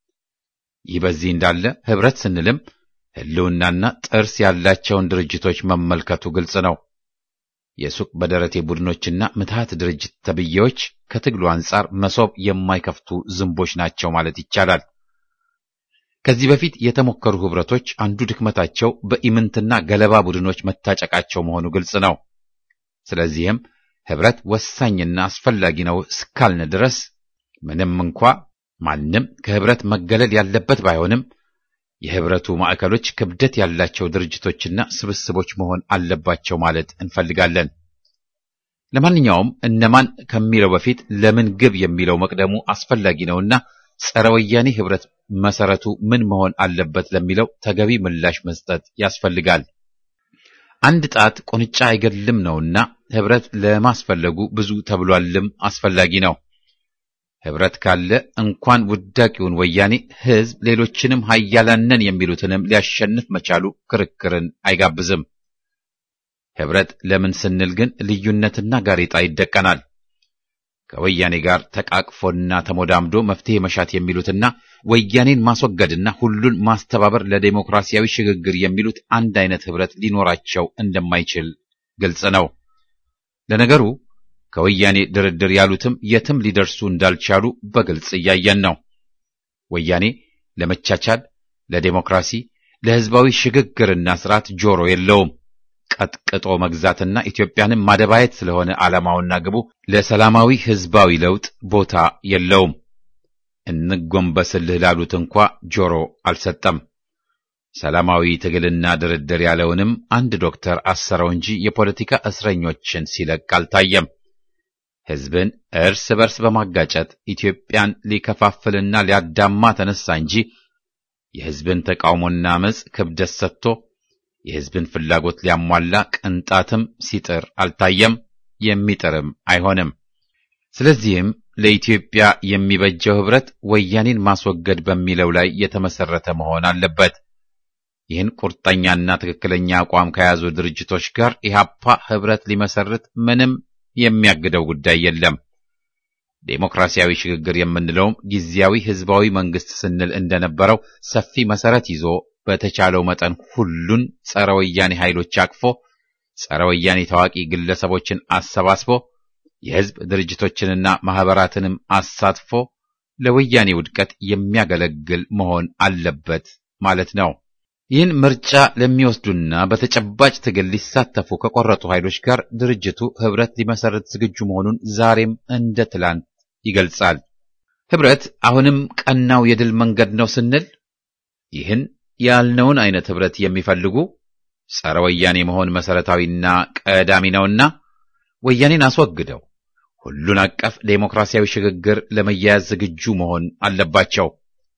Speaker 1: ይህ በዚህ እንዳለ ህብረት ስንልም ህልውናና ጥርስ ያላቸውን ድርጅቶች መመልከቱ ግልጽ ነው። የሱቅ በደረቴ ቡድኖችና ምትሃት ድርጅት ተብዬዎች ከትግሉ አንጻር መሶብ የማይከፍቱ ዝንቦች ናቸው ማለት ይቻላል። ከዚህ በፊት የተሞከሩ ህብረቶች አንዱ ድክመታቸው በኢምንትና ገለባ ቡድኖች መታጨቃቸው መሆኑ ግልጽ ነው። ስለዚህም ህብረት ወሳኝና አስፈላጊ ነው እስካልን ድረስ ምንም እንኳ ማንም ከህብረት መገለል ያለበት ባይሆንም የህብረቱ ማዕከሎች ክብደት ያላቸው ድርጅቶችና ስብስቦች መሆን አለባቸው ማለት እንፈልጋለን። ለማንኛውም እነማን ከሚለው በፊት ለምን ግብ የሚለው መቅደሙ አስፈላጊ ነውና ጸረ ወያኔ ህብረት መሰረቱ ምን መሆን አለበት ለሚለው ተገቢ ምላሽ መስጠት ያስፈልጋል። አንድ ጣት ቁንጫ አይገድልም ነውና ህብረት ለማስፈለጉ ብዙ ተብሏልም አስፈላጊ ነው። ህብረት ካለ እንኳን ውዳቂውን ወያኔ ህዝብ ሌሎችንም ኃያላንን የሚሉትንም ሊያሸንፍ መቻሉ ክርክርን አይጋብዝም። ህብረት ለምን ስንል ግን ልዩነትና ጋሬጣ ይደቀናል። ከወያኔ ጋር ተቃቅፎና ተሞዳምዶ መፍትሄ መሻት የሚሉትና ወያኔን ማስወገድና ሁሉን ማስተባበር ለዲሞክራሲያዊ ሽግግር የሚሉት አንድ አይነት ህብረት ሊኖራቸው እንደማይችል ግልጽ ነው። ለነገሩ ከወያኔ ድርድር ያሉትም የትም ሊደርሱ እንዳልቻሉ በግልጽ እያየን ነው። ወያኔ ለመቻቻል፣ ለዲሞክራሲ፣ ለህዝባዊ ሽግግርና ስርዓት ጆሮ የለውም። ቀጥቅጦ መግዛትና ኢትዮጵያንም ማደባየት ስለሆነ ዓላማውና ግቡ ለሰላማዊ ህዝባዊ ለውጥ ቦታ የለውም። እንጎንበስልህ ላሉት እንኳ ጆሮ አልሰጠም። ሰላማዊ ትግልና ድርድር ያለውንም አንድ ዶክተር አሰረው እንጂ የፖለቲካ እስረኞችን ሲለቅ አልታየም። ህዝብን እርስ በርስ በማጋጨት ኢትዮጵያን ሊከፋፍልና ሊያዳማ ተነሳ እንጂ የህዝብን ተቃውሞና አመጽ ክብደት ሰጥቶ የህዝብን ፍላጎት ሊያሟላ ቅንጣትም ሲጥር አልታየም፣ የሚጥርም አይሆንም። ስለዚህም ለኢትዮጵያ የሚበጀው ህብረት ወያኔን ማስወገድ በሚለው ላይ የተመሰረተ መሆን አለበት። ይህን ቁርጠኛና ትክክለኛ አቋም ከያዙ ድርጅቶች ጋር ኢህአፓ ህብረት ሊመሰርት ምንም የሚያግደው ጉዳይ የለም። ዴሞክራሲያዊ ሽግግር የምንለውም ጊዜያዊ ህዝባዊ መንግስት ስንል እንደነበረው ሰፊ መሰረት ይዞ በተቻለው መጠን ሁሉን ጸረ ወያኔ ኃይሎች አቅፎ ጸረ ወያኔ ታዋቂ ግለሰቦችን አሰባስቦ የህዝብ ድርጅቶችንና ማህበራትንም አሳትፎ ለወያኔ ውድቀት የሚያገለግል መሆን አለበት ማለት ነው። ይህን ምርጫ ለሚወስዱና በተጨባጭ ትግል ሊሳተፉ ከቆረጡ ኃይሎች ጋር ድርጅቱ ህብረት ሊመሰርት ዝግጁ መሆኑን ዛሬም እንደ ትላንት ይገልጻል። ህብረት አሁንም ቀናው የድል መንገድ ነው ስንል ይህን ያልነውን አይነት ህብረት የሚፈልጉ ጸረ ወያኔ መሆን መሰረታዊና ቀዳሚ ነውና ወያኔን አስወግደው ሁሉን አቀፍ ዴሞክራሲያዊ ሽግግር ለመያያዝ ዝግጁ መሆን አለባቸው።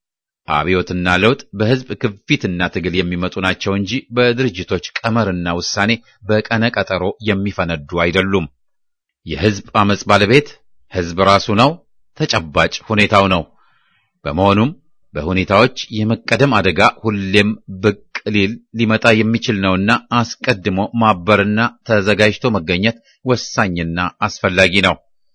Speaker 1: አብዮትና ለውጥ በህዝብ ክፊትና ትግል የሚመጡ ናቸው እንጂ በድርጅቶች ቀመርና ውሳኔ በቀነ ቀጠሮ የሚፈነዱ አይደሉም። የህዝብ አመጽ ባለቤት ህዝብ ራሱ ነው፣ ተጨባጭ ሁኔታው ነው። በመሆኑም በሁኔታዎች የመቀደም አደጋ ሁሌም ብቅ ሊመጣ የሚችል ነውና አስቀድሞ ማበርና ተዘጋጅቶ መገኘት ወሳኝና አስፈላጊ ነው።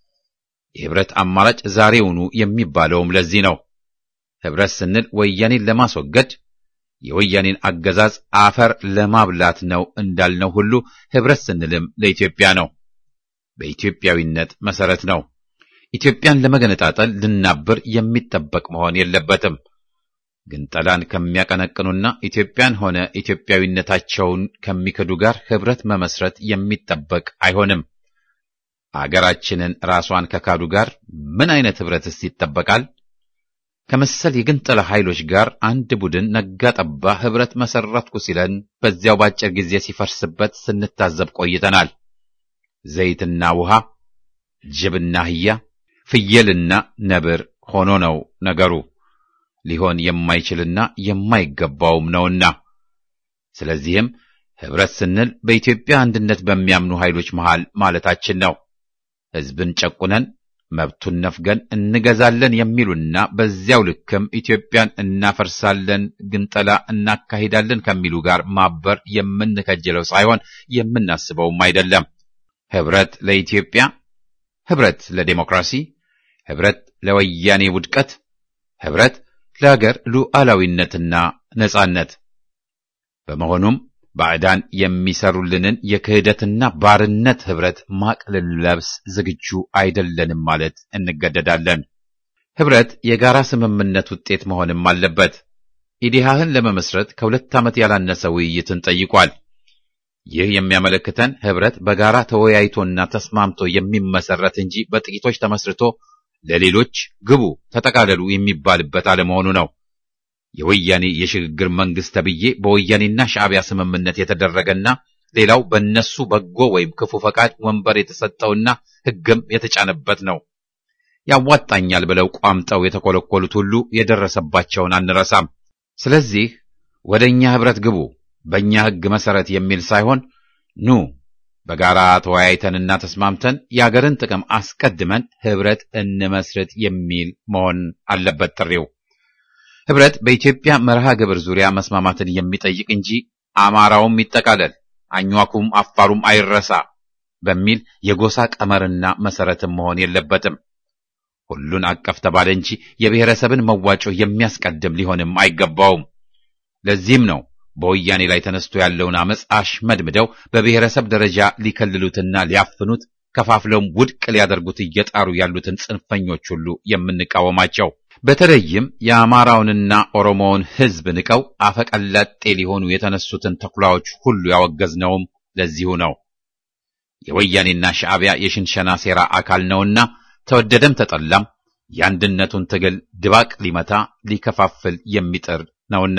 Speaker 1: የህብረት አማራጭ ዛሬውኑ የሚባለውም ለዚህ ነው። ህብረት ስንል ወያኔን ለማስወገድ የወያኔን አገዛዝ አፈር ለማብላት ነው እንዳልነው ሁሉ ህብረት ስንልም ለኢትዮጵያ ነው። በኢትዮጵያዊነት መሰረት ነው። ኢትዮጵያን ለመገነጣጠል ልናብር የሚጠበቅ መሆን የለበትም። ግንጠላን ከሚያቀነቅኑና ኢትዮጵያን ሆነ ኢትዮጵያዊነታቸውን ከሚክዱ ጋር ህብረት መመስረት የሚጠበቅ አይሆንም። አገራችንን ራሷን ከካዱ ጋር ምን አይነት ህብረትስ ይጠበቃል? ከመሰል የግንጠላ ኃይሎች ጋር አንድ ቡድን ነጋ ጠባ ህብረት መሰረትኩ ሲለን በዚያው ባጭር ጊዜ ሲፈርስበት ስንታዘብ ቆይተናል። ዘይትና ውሃ፣ ጅብና አህያ፣ ፍየልና ነብር ሆኖ ነው ነገሩ። ሊሆን የማይችልና የማይገባውም ነውና ስለዚህም ህብረት ስንል በኢትዮጵያ አንድነት በሚያምኑ ኃይሎች መሃል ማለታችን ነው። ህዝብን ጨቁነን መብቱን ነፍገን እንገዛለን የሚሉና በዚያው ልክም ኢትዮጵያን እናፈርሳለን፣ ግንጠላ እናካሂዳለን ከሚሉ ጋር ማበር የምንከጀለው ሳይሆን የምናስበውም አይደለም። ህብረት ለኢትዮጵያ ህብረት ለዴሞክራሲ፣ ህብረት ለወያኔ ውድቀት፣ ህብረት ለሀገር ሉዓላዊነትና ነጻነት። በመሆኑም ባዕዳን የሚሰሩልንን የክህደትና ባርነት ህብረት ማቅለል ለብስ ዝግጁ አይደለንም ማለት እንገደዳለን። ህብረት የጋራ ስምምነት ውጤት መሆንም አለበት። ኢዲሃህን ለመመስረት ከ2 ዓመት ያላነሰ ውይይትን ጠይቋል። ይህ የሚያመለክተን ህብረት በጋራ ተወያይቶና ተስማምቶ የሚመሰረት እንጂ በጥቂቶች ተመስርቶ ለሌሎች ግቡ ተጠቃለሉ የሚባልበት አለመሆኑ ነው። የወያኔ የሽግግር መንግስት ተብዬ በወያኔና ሻዕቢያ ስምምነት የተደረገና ሌላው በእነሱ በጎ ወይም ክፉ ፈቃድ ወንበር የተሰጠውና ህግም የተጫነበት ነው። ያዋጣኛል ብለው ቋምጠው የተኮለኮሉት ሁሉ የደረሰባቸውን አንረሳም። ስለዚህ ወደኛ ህብረት ግቡ በእኛ ህግ መሰረት የሚል ሳይሆን ኑ በጋራ ተወያይተንና ተስማምተን የአገርን ጥቅም አስቀድመን ህብረት እንመስረት የሚል መሆን አለበት ጥሪው። ህብረት በኢትዮጵያ መርሃ ግብር ዙሪያ መስማማትን የሚጠይቅ እንጂ አማራውም ይጠቃለል፣ አኝዋኩም አፋሩም አይረሳ በሚል የጎሳ ቀመርና መሰረትም መሆን የለበትም። ሁሉን አቀፍ ተባለ እንጂ የብሔረሰብን መዋጮ የሚያስቀድም ሊሆንም አይገባውም። ለዚህም ነው በወያኔ ላይ ተነስቶ ያለውን አመጽ አሽመድምደው በብሔረሰብ ደረጃ ሊከልሉትና ሊያፍኑት ከፋፍለውም ውድቅ ሊያደርጉት እየጣሩ ያሉትን ጽንፈኞች ሁሉ የምንቃወማቸው። በተለይም የአማራውንና ኦሮሞውን ህዝብ ንቀው አፈቀላጤ ሊሆኑ የተነሱትን ተኩላዎች ሁሉ ያወገዝነውም ለዚሁ ነው። የወያኔና ሻዕቢያ የሽንሸና ሴራ አካል ነውና ተወደደም ተጠላም የአንድነቱን ትግል ድባቅ ሊመታ ሊከፋፍል የሚጥር ነውና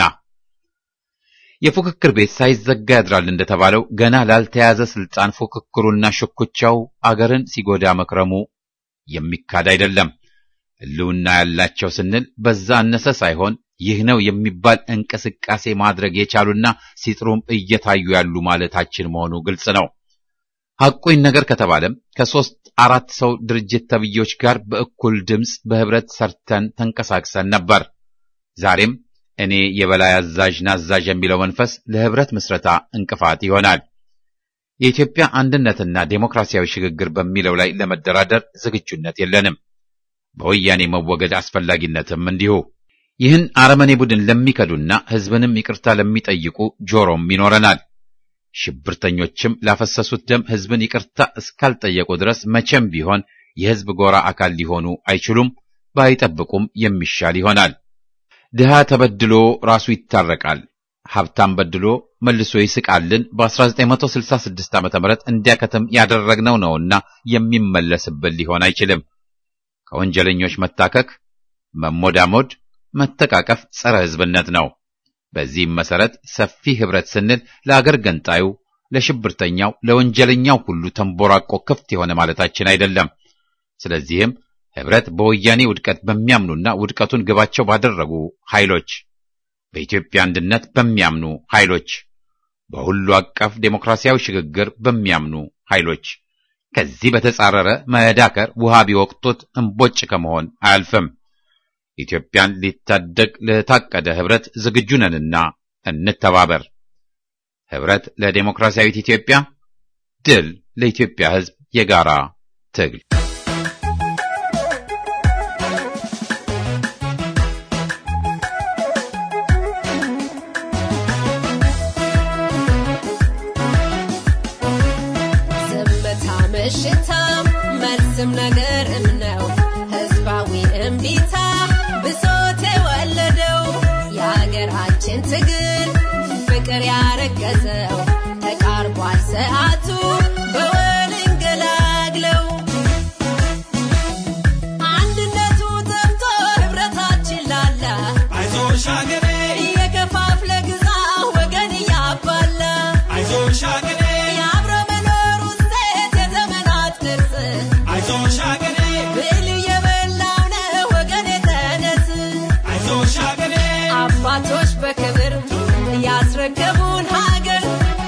Speaker 1: የፉክክር ቤት ሳይዘጋ ያድራል እንደተባለው ገና ላልተያዘ ስልጣን ፉክክሩና ሽኩቻው አገርን ሲጎዳ መክረሙ የሚካድ አይደለም። ህልውና ያላቸው ስንል በዛ አነሰ ሳይሆን ይህ ነው የሚባል እንቅስቃሴ ማድረግ የቻሉና ሲጥሩም እየታዩ ያሉ ማለታችን መሆኑ ግልጽ ነው። ሐቁን ነገር ከተባለም ከ3-4 ሰው ድርጅት ተብዮች ጋር በእኩል ድምጽ በህብረት ሰርተን ተንቀሳቅሰን ነበር። ዛሬም እኔ የበላይ አዛዥ ናዛዥ የሚለው መንፈስ ለህብረት ምስረታ እንቅፋት ይሆናል። የኢትዮጵያ አንድነትና ዴሞክራሲያዊ ሽግግር በሚለው ላይ ለመደራደር ዝግጁነት የለንም። በወያኔ መወገድ አስፈላጊነትም እንዲሁ። ይህን አረመኔ ቡድን ለሚከዱና ህዝብንም ይቅርታ ለሚጠይቁ ጆሮም ይኖረናል። ሽብርተኞችም ላፈሰሱት ደም ህዝብን ይቅርታ እስካልጠየቁ ድረስ መቼም ቢሆን የህዝብ ጎራ አካል ሊሆኑ አይችሉም። ባይጠብቁም የሚሻል ይሆናል። ድሃ ተበድሎ ራሱ ይታረቃል፣ ሀብታም በድሎ መልሶ ይስቃልን በ1966 ዓ.ም እንዲያከተም ያደረግነው ነውና የሚመለስብን ሊሆን አይችልም። ከወንጀለኞች መታከክ፣ መሞዳሞድ፣ መተቃቀፍ ጸረ ህዝብነት ነው። በዚህም መሰረት ሰፊ ህብረት ስንል ለአገር ገንጣዩ፣ ለሽብርተኛው፣ ለወንጀለኛው ሁሉ ተንቦራቆ ክፍት የሆነ ማለታችን አይደለም። ስለዚህም ህብረት በወያኔ ውድቀት በሚያምኑና ውድቀቱን ግባቸው ባደረጉ ኃይሎች፣ በኢትዮጵያ አንድነት በሚያምኑ ኃይሎች፣ በሁሉ አቀፍ ዴሞክራሲያዊ ሽግግር በሚያምኑ ኃይሎች ከዚህ በተጻረረ መዳከር ውሃ ቢወቅጡት እንቦጭ ከመሆን አያልፍም። ኢትዮጵያን ሊታደግ ለታቀደ ህብረት ዝግጁ ነንና እንተባበር። ህብረት ለዴሞክራሲያዊት ኢትዮጵያ፣ ድል ለኢትዮጵያ ህዝብ የጋራ ትግል።
Speaker 6: ሽታም መልስም ነገርም ነው ህዝባዊ እምቢታ ብሶት የወለደው የሀገራችን ትግል ፍቅር ያረገዘው ተቃርቧል ሰዓቱ በወል እንገላግለው። አንድነቱ ጠፍቶ ህብረታችን ላላ አይዞሽ ሀገሬ የከፋፍለ ግዛ ወገን እያባላ አይዞሽ ሀገሬ አባቶች በክብር ያስረከቡን ሀገር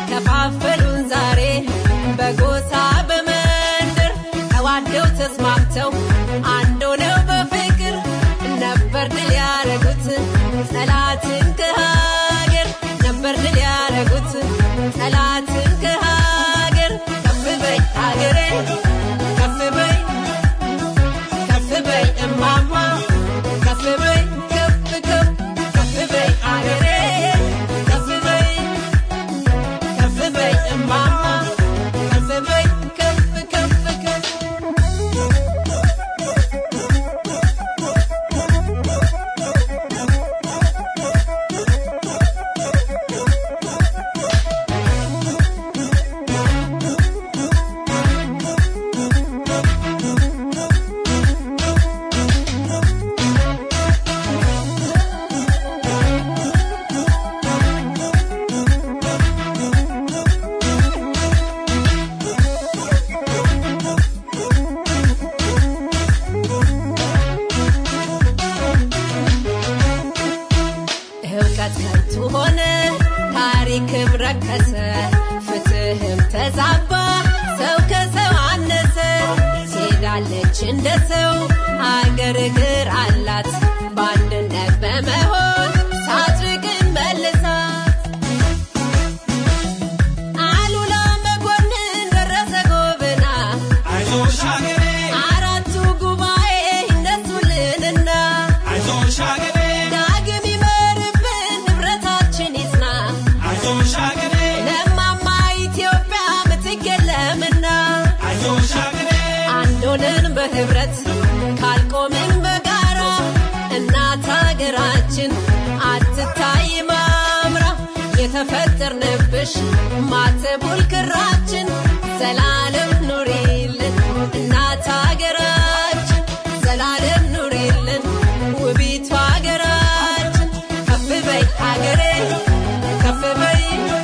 Speaker 6: ረከሰ ፍትህም ተዛባ ሰው ከሰው አነሰ ሲዳለች እንደ ሰው አገር ግር አላት ባንድነት በመሆን ሳትርቅን መልሳት አሉላ መኮንን ደረሰ ጎብና አይዞሽ ሀገሬ አራቱ ጉባኤ ይነሱልንና አይዞሽ ሀገሬ ዳግም ይመርብን ንብረታችን ይጽና አይዞሽ ሀገሬ ለማማ ኢትዮጵያ ምትገለምና አይዞሽ ሀገሬ አንዶነን በህብረት ካልቆምን በጋራ እናት ሀገራችን አትታይ ማምራ የተፈጠርንብሽ ማተቡል ክራችን ዘላለም ኑሪልን እናት ሀገራችን ዘላለም ኑሪልን ውቢቷ ሀገራችን ከፍ በይ ሀገሬ ከፍ በይ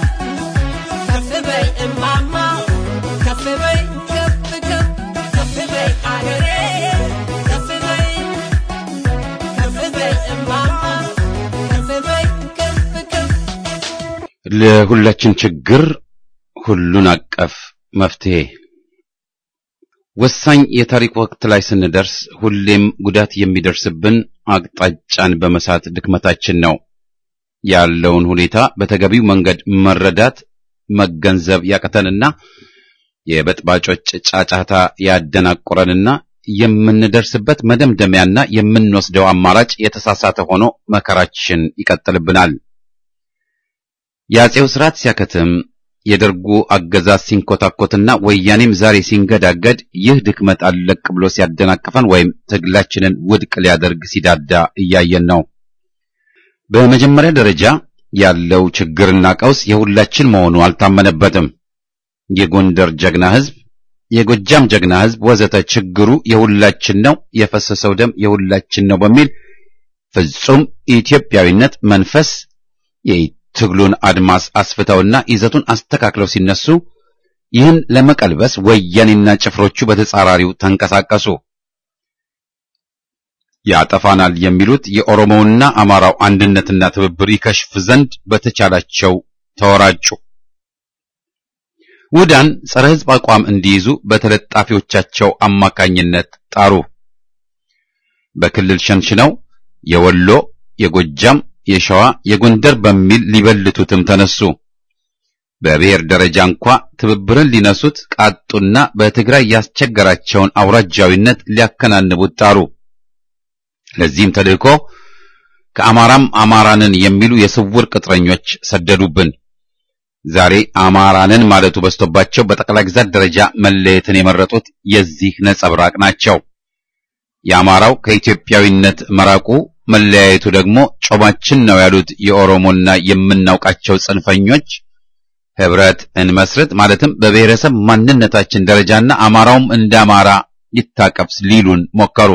Speaker 6: እማማ ከፍ በይ ከፍ በይ ሀገሬ ከፍ በይ እማማ ከፍ በይ ከፍ
Speaker 1: ለሁላችን ችግር ሁሉን አቀፍ መፍትሄ ወሳኝ የታሪክ ወቅት ላይ ስንደርስ ሁሌም ጉዳት የሚደርስብን አቅጣጫን በመሳት ድክመታችን ነው። ያለውን ሁኔታ በተገቢው መንገድ መረዳት መገንዘብ ያቀተንና የበጥባጮች ጫጫታ ያደናቆረንና የምንደርስበት መደምደሚያና የምንወስደው አማራጭ የተሳሳተ ሆኖ መከራችን ይቀጥልብናል። ያጼው ስርዓት ሲያከትም የደርጉ አገዛዝ ሲንኮታኮትና ወያኔም ዛሬ ሲንገዳገድ ይህ ድክመት አለቅ ብሎ ሲያደናቅፈን ወይም ትግላችንን ውድቅ ሊያደርግ ሲዳዳ እያየን ነው። በመጀመሪያ ደረጃ ያለው ችግርና ቀውስ የሁላችን መሆኑ አልታመነበትም። የጎንደር ጀግና ህዝብ፣ የጎጃም ጀግና ህዝብ ወዘተ ችግሩ የሁላችን ነው፣ የፈሰሰው ደም የሁላችን ነው በሚል ፍጹም ኢትዮጵያዊነት መንፈስ የትግሉን አድማስ አስፍተውና ይዘቱን አስተካክለው ሲነሱ ይህን ለመቀልበስ ወያኔና ጭፍሮቹ በተጻራሪው ተንቀሳቀሱ። ያጠፋናል የሚሉት የኦሮሞውና አማራው አንድነትና ትብብር ይከሽፍ ዘንድ በተቻላቸው ተወራጩ። ውዳን ጸረ ህዝብ አቋም እንዲይዙ በተለጣፊዎቻቸው አማካኝነት ጣሩ። በክልል ሸንሽነው የወሎ፣ የጎጃም፣ የሸዋ፣ የጎንደር በሚል ሊበልቱትም ተነሱ። በብሔር ደረጃ እንኳ ትብብርን ሊነሱት ቃጡና በትግራይ ያስቸገራቸውን አውራጃዊነት ሊያከናንቡት ጣሩ። ለዚህም ተልእኮ ከአማራም አማራንን የሚሉ የስውር ቅጥረኞች ሰደዱብን። ዛሬ አማራንን ማለቱ በስቶባቸው በጠቅላይ ግዛት ደረጃ መለየትን የመረጡት የዚህ ነጸብራቅ ናቸው። የአማራው ከኢትዮጵያዊነት መራቁ መለያየቱ ደግሞ ጮማችን ነው ያሉት የኦሮሞና የምናውቃቸው ጽንፈኞች ህብረት እንመስርት ማለትም በብሔረሰብ ማንነታችን ደረጃና አማራውም እንደ አማራ ይታቀፍ ሊሉን ሞከሩ።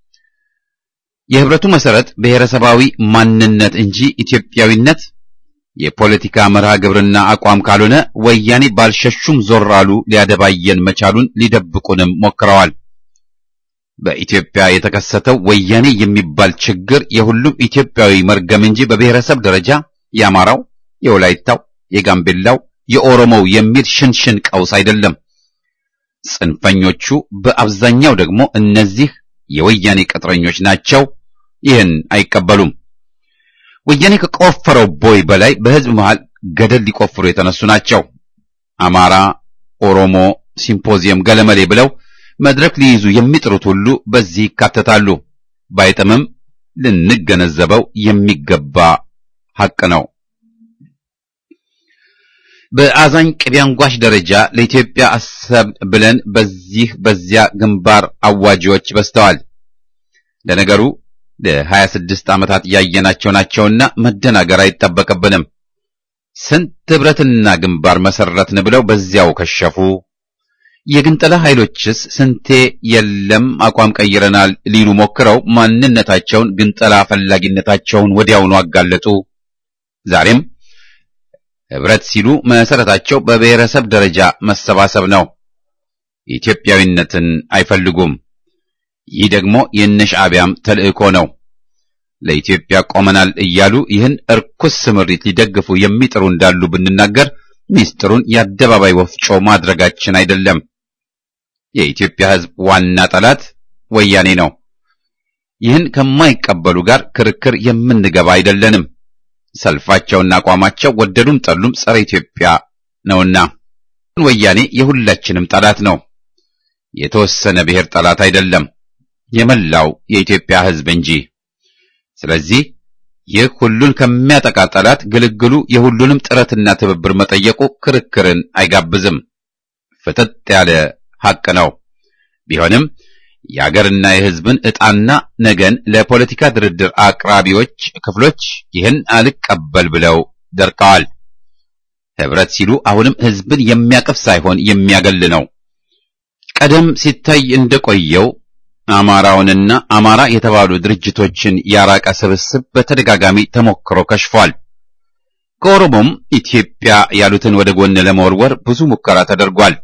Speaker 1: የህብረቱ መሰረት ብሔረሰባዊ ማንነት እንጂ ኢትዮጵያዊነት የፖለቲካ መርሃ ግብርና አቋም ካልሆነ ወያኔ ባልሸሹም ዞር አሉ ሊያደባየን መቻሉን ሊደብቁንም ሞክረዋል። በኢትዮጵያ የተከሰተው ወያኔ የሚባል ችግር የሁሉም ኢትዮጵያዊ መርገም እንጂ በብሔረሰብ ደረጃ የአማራው፣ የወላይታው፣ የጋምቤላው፣ የኦሮሞው የሚል ሽንሽን ቀውስ አይደለም። ጽንፈኞቹ በአብዛኛው ደግሞ እነዚህ የወያኔ ቅጥረኞች ናቸው። ይህን አይቀበሉም። ወያኔ ከቆፈረው ቦይ በላይ በህዝብ መሃል ገደል ሊቆፍሩ የተነሱ ናቸው። አማራ፣ ኦሮሞ፣ ሲምፖዚየም ገለመሌ ብለው መድረክ ሊይዙ የሚጥሩት ሁሉ በዚህ ይካተታሉ። ባይጥምም ልንገነዘበው የሚገባ ሐቅ ነው። በአዛኝ ቅቤ አንጓሽ ደረጃ ለኢትዮጵያ አሰብ ብለን በዚያ ግንባር አዋጂዎች በስተዋል። ለነገሩ ለ26 ዓመታት ያየናቸው ናቸውና መደናገር አይጠበቅብንም። ስንት ህብረትና ግንባር መሰረትን ብለው በዚያው ከሸፉ። የግንጠላ ኃይሎችስ ስንቴ የለም አቋም ቀይረናል ሊሉ ሞክረው ማንነታቸውን ግንጠላ ፈላጊነታቸውን ወዲያውኑ አጋለጡ። ዛሬም ህብረት ሲሉ መሰረታቸው በብሔረሰብ ደረጃ መሰባሰብ ነው። ኢትዮጵያዊነትን አይፈልጉም። ይህ ደግሞ የነሻዕቢያም ተልእኮ ነው። ለኢትዮጵያ ቆመናል እያሉ ይህን እርኩስ ስምሪት ሊደግፉ የሚጥሩ እንዳሉ ብንናገር ሚስጥሩን የአደባባይ ወፍጮ ማድረጋችን አይደለም። የኢትዮጵያ ሕዝብ ዋና ጠላት ወያኔ ነው። ይህን ከማይቀበሉ ጋር ክርክር የምንገባ አይደለንም። ሰልፋቸውና አቋማቸው ወደዱም ጠሉም ጸረ ኢትዮጵያ ነውና ወያኔ የሁላችንም ጠላት ነው። የተወሰነ ብሔር ጠላት አይደለም፣ የመላው የኢትዮጵያ ሕዝብ እንጂ። ስለዚህ ይህ ሁሉን ከሚያጠቃ ጠላት ግልግሉ የሁሉንም ጥረትና ትብብር መጠየቁ ክርክርን አይጋብዝም። ፍጥጥ ያለ ሐቅ ነው። ቢሆንም የአገርና የሕዝብን ዕጣና ነገን ለፖለቲካ ድርድር አቅራቢዎች ክፍሎች ይህን አልቀበል ብለው ደርቀዋል። ህብረት ሲሉ አሁንም ሕዝብን የሚያቅፍ ሳይሆን የሚያገል ነው። ቀደም ሲታይ እንደቆየው አማራውንና አማራ የተባሉ ድርጅቶችን ያራቀ ስብስብ በተደጋጋሚ ተሞክሮ ከሽፏል። ከኦሮሞም ኢትዮጵያ ያሉትን ወደ ጎን ለመወርወር ብዙ ሙከራ ተደርጓል።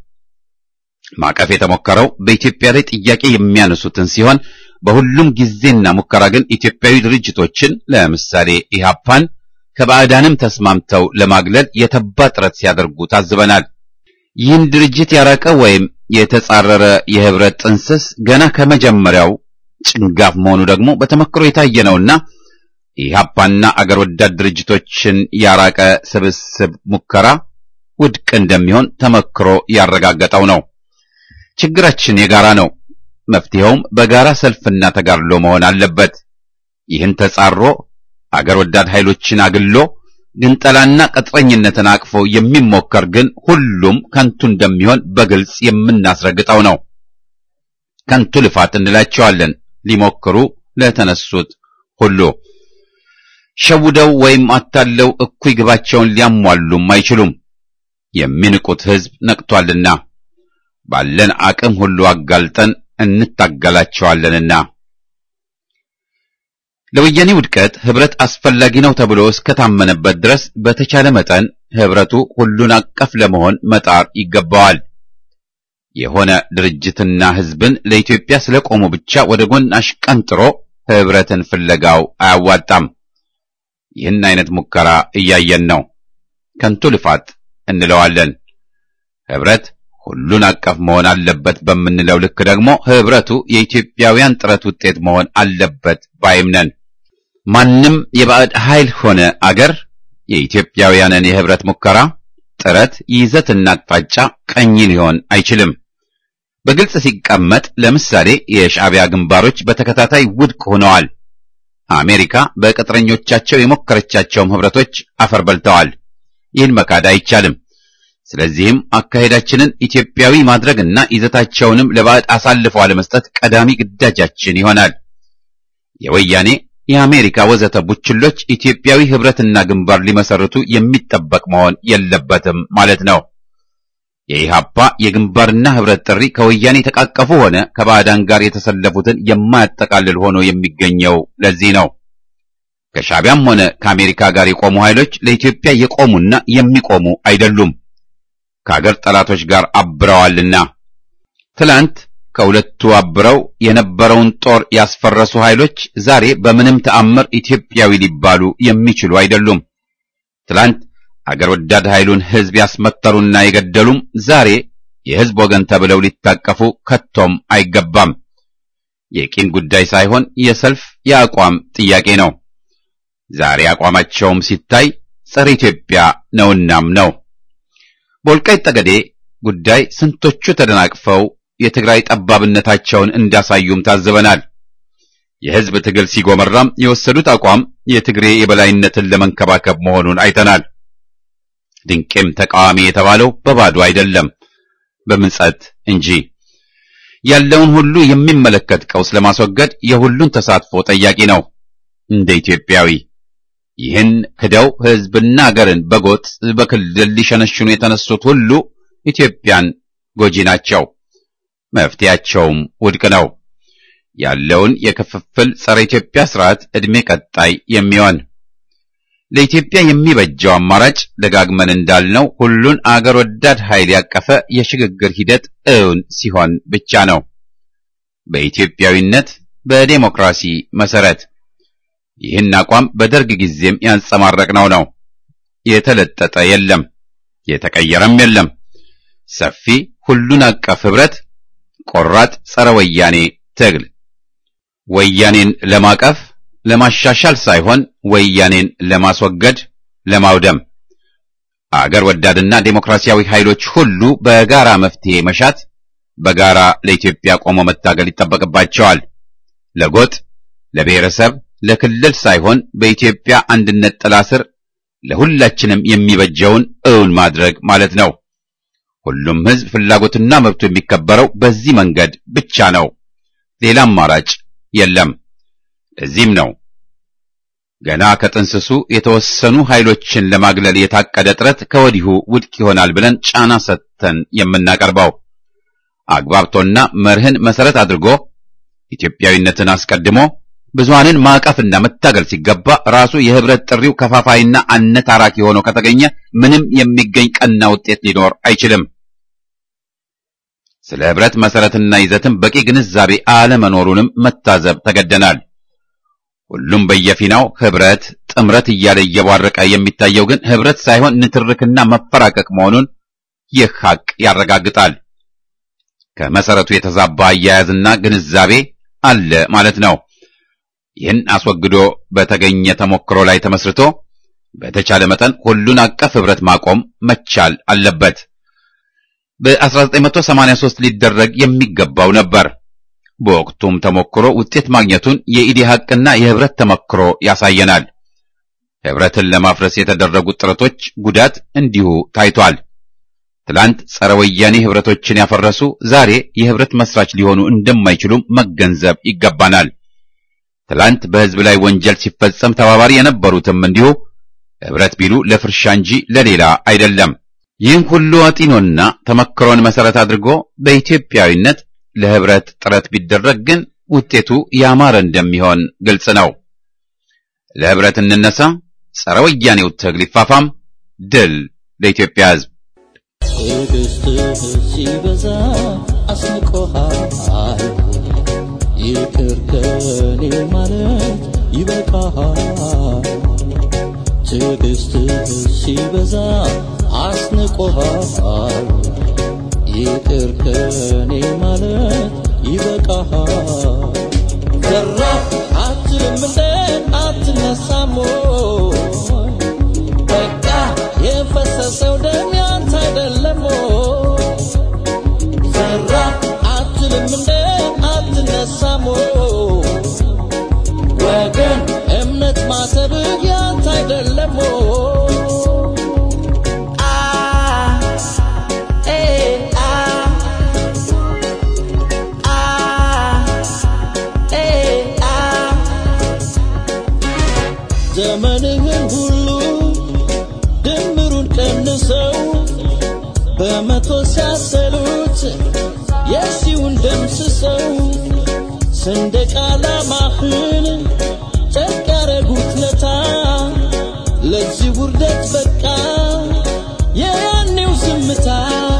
Speaker 1: ማቀፍ የተሞከረው በኢትዮጵያ ላይ ጥያቄ የሚያነሱትን ሲሆን በሁሉም ጊዜና ሙከራ ግን ኢትዮጵያዊ ድርጅቶችን ለምሳሌ ኢህአፓን ከባዕዳንም ተስማምተው ለማግለል የተባ ጥረት ሲያደርጉ ታዝበናል። ይህን ድርጅት ያራቀ ወይም የተጻረረ የህብረት ጥንስስ ገና ከመጀመሪያው ጭንጋፍ መሆኑ ደግሞ በተመክሮ የታየ ነውና ኢህአፓና አገር ወዳድ ድርጅቶችን ያራቀ ስብስብ ሙከራ ውድቅ እንደሚሆን ተመክሮ ያረጋገጠው ነው። ችግራችን የጋራ ነው። መፍትሄውም በጋራ ሰልፍና ተጋድሎ መሆን አለበት። ይህን ተጻሮ አገር ወዳድ ኃይሎችን አግሎ ግንጠላና ቅጥረኝነትን አቅፎ የሚሞከር ግን ሁሉም ከንቱ እንደሚሆን በግልጽ የምናስረግጠው ነው። ከንቱ ልፋት እንላቸዋለን ሊሞክሩ ለተነሱት ሁሉ። ሸውደው ወይም አታለው እኩይ ግባቸውን ሊያሟሉም አይችሉም። የሚንቁት ሕዝብ ነቅቷልና ባለን አቅም ሁሉ አጋልጠን እንታገላቸዋለንና። ለወያኔ ውድቀት ህብረት አስፈላጊ ነው ተብሎ እስከታመነበት ድረስ በተቻለ መጠን ህብረቱ ሁሉን አቀፍ ለመሆን መጣር ይገባዋል። የሆነ ድርጅትና ህዝብን ለኢትዮጵያ ስለቆሙ ብቻ ወደ ጎን አሽቀንጥሮ ህብረትን ፍለጋው አያዋጣም። ይህን አይነት ሙከራ እያየን ነው። ከንቱ ልፋት እንለዋለን። ህብረት ሁሉን አቀፍ መሆን አለበት በምንለው ልክ ደግሞ ህብረቱ የኢትዮጵያውያን ጥረት ውጤት መሆን አለበት ባይምነን። ማንም የባዕድ ኃይል ሆነ አገር የኢትዮጵያውያንን የህብረት ሙከራ ጥረት ይዘትና አቅጣጫ ቀኝ ሊሆን አይችልም። በግልጽ ሲቀመጥ ለምሳሌ የሻዕቢያ ግንባሮች በተከታታይ ውድቅ ሆነዋል። አሜሪካ በቅጥረኞቻቸው የሞከረቻቸውም ህብረቶች አፈር በልተዋል። ይህን መካድ አይቻልም። ስለዚህም አካሄዳችንን ኢትዮጵያዊ ማድረግና ይዘታቸውንም ለባዕድ አሳልፎ አለመስጠት ቀዳሚ ግዳጃችን ይሆናል። የወያኔ የአሜሪካ ወዘተ ቡችሎች ኢትዮጵያዊ ህብረትና ግንባር ሊመሰርቱ የሚጠበቅ መሆን የለበትም ማለት ነው። የኢህአፓ የግንባርና ህብረት ጥሪ ከወያኔ ተቃቀፉ ሆነ ከባዕዳን ጋር የተሰለፉትን የማያጠቃልል ሆኖ የሚገኘው ለዚህ ነው። ከሻዕቢያም ሆነ ከአሜሪካ ጋር የቆሙ ኃይሎች ለኢትዮጵያ የቆሙና የሚቆሙ አይደሉም። ከአገር ጠላቶች ጋር አብረዋልና። ትላንት ከሁለቱ አብረው የነበረውን ጦር ያስፈረሱ ኃይሎች ዛሬ በምንም ተአምር ኢትዮጵያዊ ሊባሉ የሚችሉ አይደሉም። ትላንት አገር ወዳድ ኃይሉን ህዝብ ያስመተሩና የገደሉም ዛሬ የህዝብ ወገን ተብለው ሊታቀፉ ከቶም አይገባም። የቂም ጉዳይ ሳይሆን የሰልፍ የአቋም ጥያቄ ነው። ዛሬ አቋማቸውም ሲታይ ጸረ ኢትዮጵያ ነውናም ነው። በወልቃይት ጠገዴ ጉዳይ ስንቶቹ ተደናቅፈው የትግራይ ጠባብነታቸውን እንዳሳዩም ታዝበናል። የህዝብ ትግል ሲጎመራም የወሰዱት አቋም የትግሬ የበላይነትን ለመንከባከብ መሆኑን አይተናል። ድንቄም ተቃዋሚ የተባለው በባዶ አይደለም፣ በምጸት እንጂ። ያለውን ሁሉ የሚመለከት ቀውስ ለማስወገድ የሁሉን ተሳትፎ ጠያቂ ነው። እንደ ኢትዮጵያዊ ይህን ክደው ህዝብና አገርን በጎጥ በክልል ሊሸነሽኑ የተነሱት ሁሉ ኢትዮጵያን ጎጂ ናቸው። መፍትያቸውም ውድቅ ነው። ያለውን የክፍፍል ጸረ ኢትዮጵያ ስርዓት ዕድሜ ቀጣይ የሚሆን ለኢትዮጵያ የሚበጀው አማራጭ ደጋግመን እንዳልነው ሁሉን አገር ወዳድ ኃይል ያቀፈ የሽግግር ሂደት እውን ሲሆን ብቻ ነው። በኢትዮጵያዊነት በዴሞክራሲ መሰረት ይህን አቋም በደርግ ጊዜም ያንጸባረቅነው ነው። የተለጠጠ የለም። የተቀየረም የለም። ሰፊ ሁሉን አቀፍ ህብረት፣ ቆራጥ ጸረ ወያኔ ትግል፣ ወያኔን ለማቀፍ ለማሻሻል ሳይሆን ወያኔን ለማስወገድ ለማውደም፣ አገር ወዳድና ዴሞክራሲያዊ ኃይሎች ሁሉ በጋራ መፍትሄ መሻት፣ በጋራ ለኢትዮጵያ ቆሞ መታገል ይጠበቅባቸዋል። ለጎጥ፣ ለብሔረሰብ፣ ለክልል ሳይሆን በኢትዮጵያ አንድነት ጥላ ስር ለሁላችንም የሚበጀውን እውን ማድረግ ማለት ነው። ሁሉም ህዝብ ፍላጎትና መብቱ የሚከበረው በዚህ መንገድ ብቻ ነው። ሌላ አማራጭ የለም። እዚህም ነው ገና ከጥንስሱ የተወሰኑ ኃይሎችን ለማግለል የታቀደ ጥረት ከወዲሁ ውድቅ ይሆናል ብለን ጫና ሰጥተን የምናቀርበው። አግባብቶና መርህን መሰረት አድርጎ ኢትዮጵያዊነትን አስቀድሞ ብዙሃንን ማቀፍና መታገል ሲገባ ራሱ የህብረት ጥሪው ከፋፋይና አነታራኪ ሆኖ ከተገኘ ምንም የሚገኝ ቀና ውጤት ሊኖር አይችልም። ስለ ህብረት መሰረትና ይዘትም በቂ ግንዛቤ አለመኖሩንም መታዘብ ተገደናል። ሁሉም በየፊናው ህብረት ጥምረት እያለ እየቧረቀ የሚታየው ግን ህብረት ሳይሆን ንትርክና መፈራቀቅ መሆኑን ይህ ሐቅ ያረጋግጣል። ከመሰረቱ የተዛባ አያያዝና ግንዛቤ አለ ማለት ነው። ይህን አስወግዶ በተገኘ ተሞክሮ ላይ ተመስርቶ በተቻለ መጠን ሁሉን አቀፍ ህብረት ማቆም መቻል አለበት። በ1983 ሊደረግ የሚገባው ነበር። በወቅቱም ተሞክሮ ውጤት ማግኘቱን የኢዲሃቅና የህብረት ተሞክሮ ያሳየናል። ህብረትን ለማፍረስ የተደረጉት ጥረቶች ጉዳት እንዲሁ ታይቷል። ትላንት ጸረ ወያኔ ህብረቶችን ያፈረሱ ዛሬ የህብረት መስራች ሊሆኑ እንደማይችሉም መገንዘብ ይገባናል። ትላንት በህዝብ ላይ ወንጀል ሲፈጸም ተባባሪ የነበሩትም እንዲሁ ህብረት ቢሉ ለፍርሻ እንጂ ለሌላ አይደለም። ይህን ሁሉ አጢኖና ተመክሮን መሰረት አድርጎ በኢትዮጵያዊነት ለህብረት ጥረት ቢደረግ ግን ውጤቱ ያማረ እንደሚሆን ግልጽ ነው። ለህብረት እንነሳ፣ ጸረ ወያኔው ትግል ይፋፋም። ድል ለኢትዮጵያ ህዝብ።
Speaker 7: ትዕግስትህ ሲበዛ አስንቆሃል፣ ይቅር ከኔ ማለት ይበቃሃል። ትዕግስትህ ሲበዛ አስንቆሃል፣ ይቅር ከኔ ማለት ይበቃሃል። ዘራፍ አትልም እንደ አትነሳም ወይ? በቃ የፈሰሰው ደም ያንተ አይደለም ወይ? ዘራፍ አትልም እንደ አትነሳም ወይ? ወገን እምነት ማሰብህ ያንተ አይደለም ወይ? ዘመንህን ሁሉ ድምሩን ቀንሰው በመቶ ሲያሰሉት የሺውን ደምስሰው ሰንደቅ ዓላማህን ጨርቅ ያረጉት ለታ ለዚህ ውርደት በቃ የያኔው ዝምታ